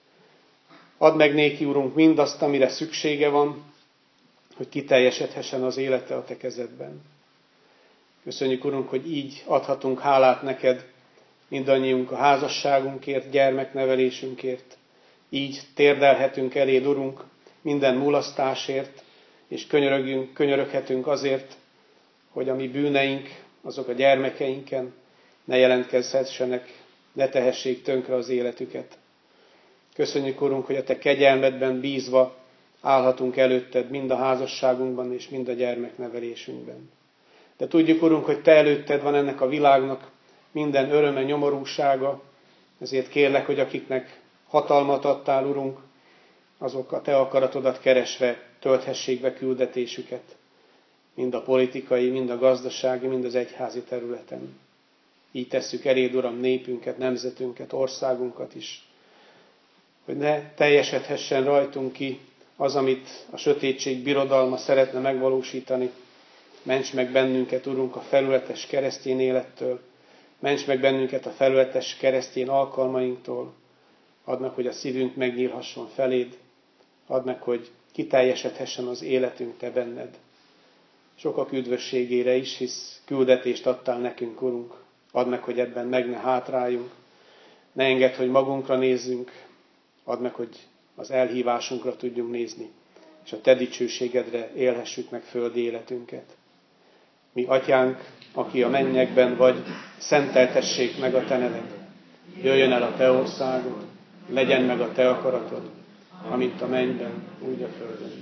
Add meg néki, Urunk, mindazt, amire szüksége van, hogy kiteljesedhessen az élete a te kezedben. Köszönjük, Urunk, hogy így adhatunk hálát neked, mindannyiunk a házasságunkért, gyermeknevelésünkért. Így térdelhetünk eléd, Urunk, minden mulasztásért, és könyörögünk, könyöröghetünk azért, hogy a mi bűneink, azok a gyermekeinken ne jelentkezhessenek, ne tehessék tönkre az életüket. Köszönjük, Urunk, hogy a te kegyelmedben bízva állhatunk előtted mind a házasságunkban és mind a gyermeknevelésünkben. De tudjuk, Urunk, hogy te előtted van ennek a világnak minden öröme, nyomorúsága, ezért kérlek, hogy akiknek hatalmat adtál, Urunk, azok a te akaratodat keresve tölthessék be küldetésüket, mind a politikai, mind a gazdasági, mind az egyházi területen. Így tesszük eléd, Uram, népünket, nemzetünket, országunkat is, hogy ne teljesedhessen rajtunk ki az, amit a sötétség birodalma szeretne megvalósítani. Ments meg bennünket, Urunk, a felületes keresztény élettől, ments meg bennünket a felületes keresztény alkalmainktól, add meg, hogy a szívünk megnyílhasson feléd, add meg, hogy kiteljesedhessen az életünk te benned. Sokak üdvösségére is, hisz küldetést adtál nekünk, Urunk. Add meg, hogy ebben meg ne hátráljunk. Ne engedd, hogy magunkra nézzünk. Add meg, hogy az elhívásunkra tudjunk nézni, és a te dicsőségedre élhessük meg földi életünket. Mi, Atyánk, aki a mennyekben vagy, szenteltessék meg a te neved. Jöjjön el a te országod, legyen meg a te akaratod, amint a mennyben, úgy a földön is.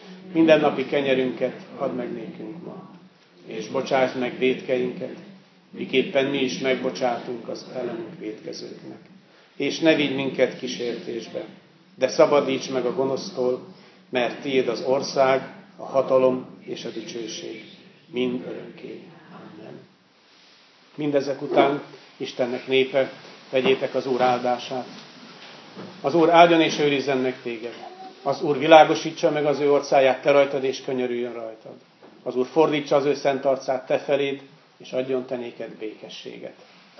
Mindennapi kenyerünket add meg nékünk ma, és bocsásd meg vétkeinket, miképpen mi is megbocsátunk az ellenünk vétkezőknek. És ne vigy minket kísértésbe, de szabadíts meg a gonosztól, mert tiéd az ország, a hatalom és a dicsőség, mind örökké. Amen. Mindezek után, Istennek népe, vegyétek az Úr áldását. Az Úr áldjon és őrizzen meg téged. Az Úr világosítsa meg az ő orcáját te rajtad, és könyörüljön rajtad. Az Úr fordítsa az ő szent arcát te feléd, és adjon te néked békességet.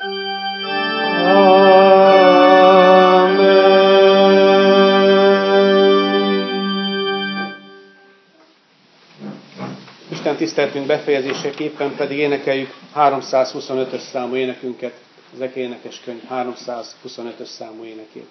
Isten tiszteltünk befejezéseképpen pedig énekeljük háromszázhuszonötös számú énekünket, az Eke énekes könyv háromszázhuszonötös számú énekét.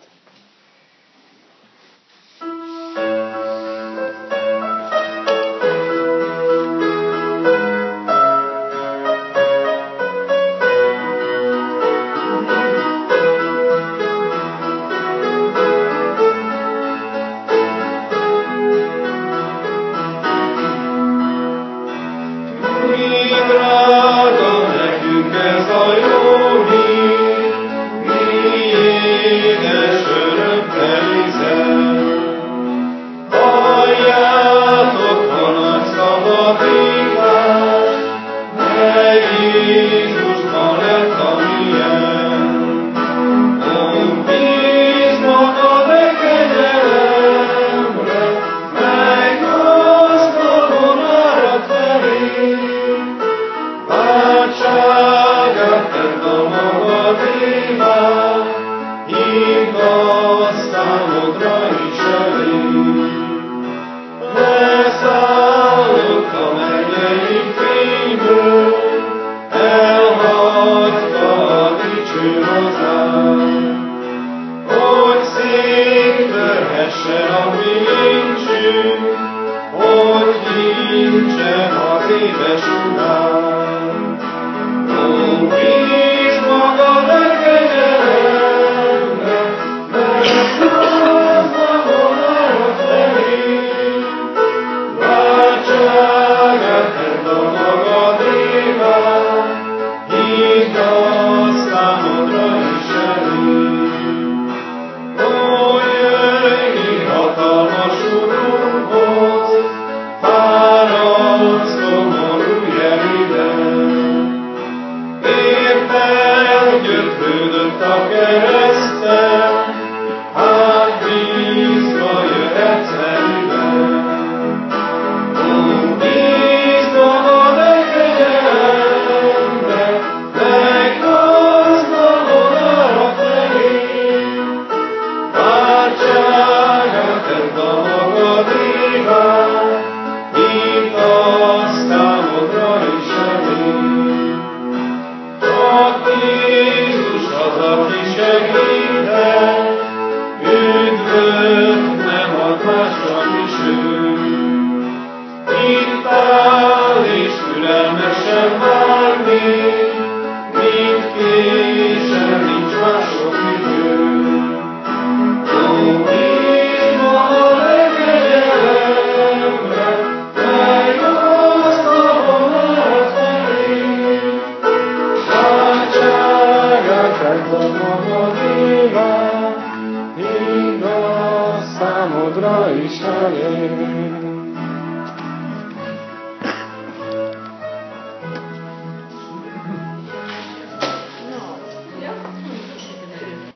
Számodra is elég.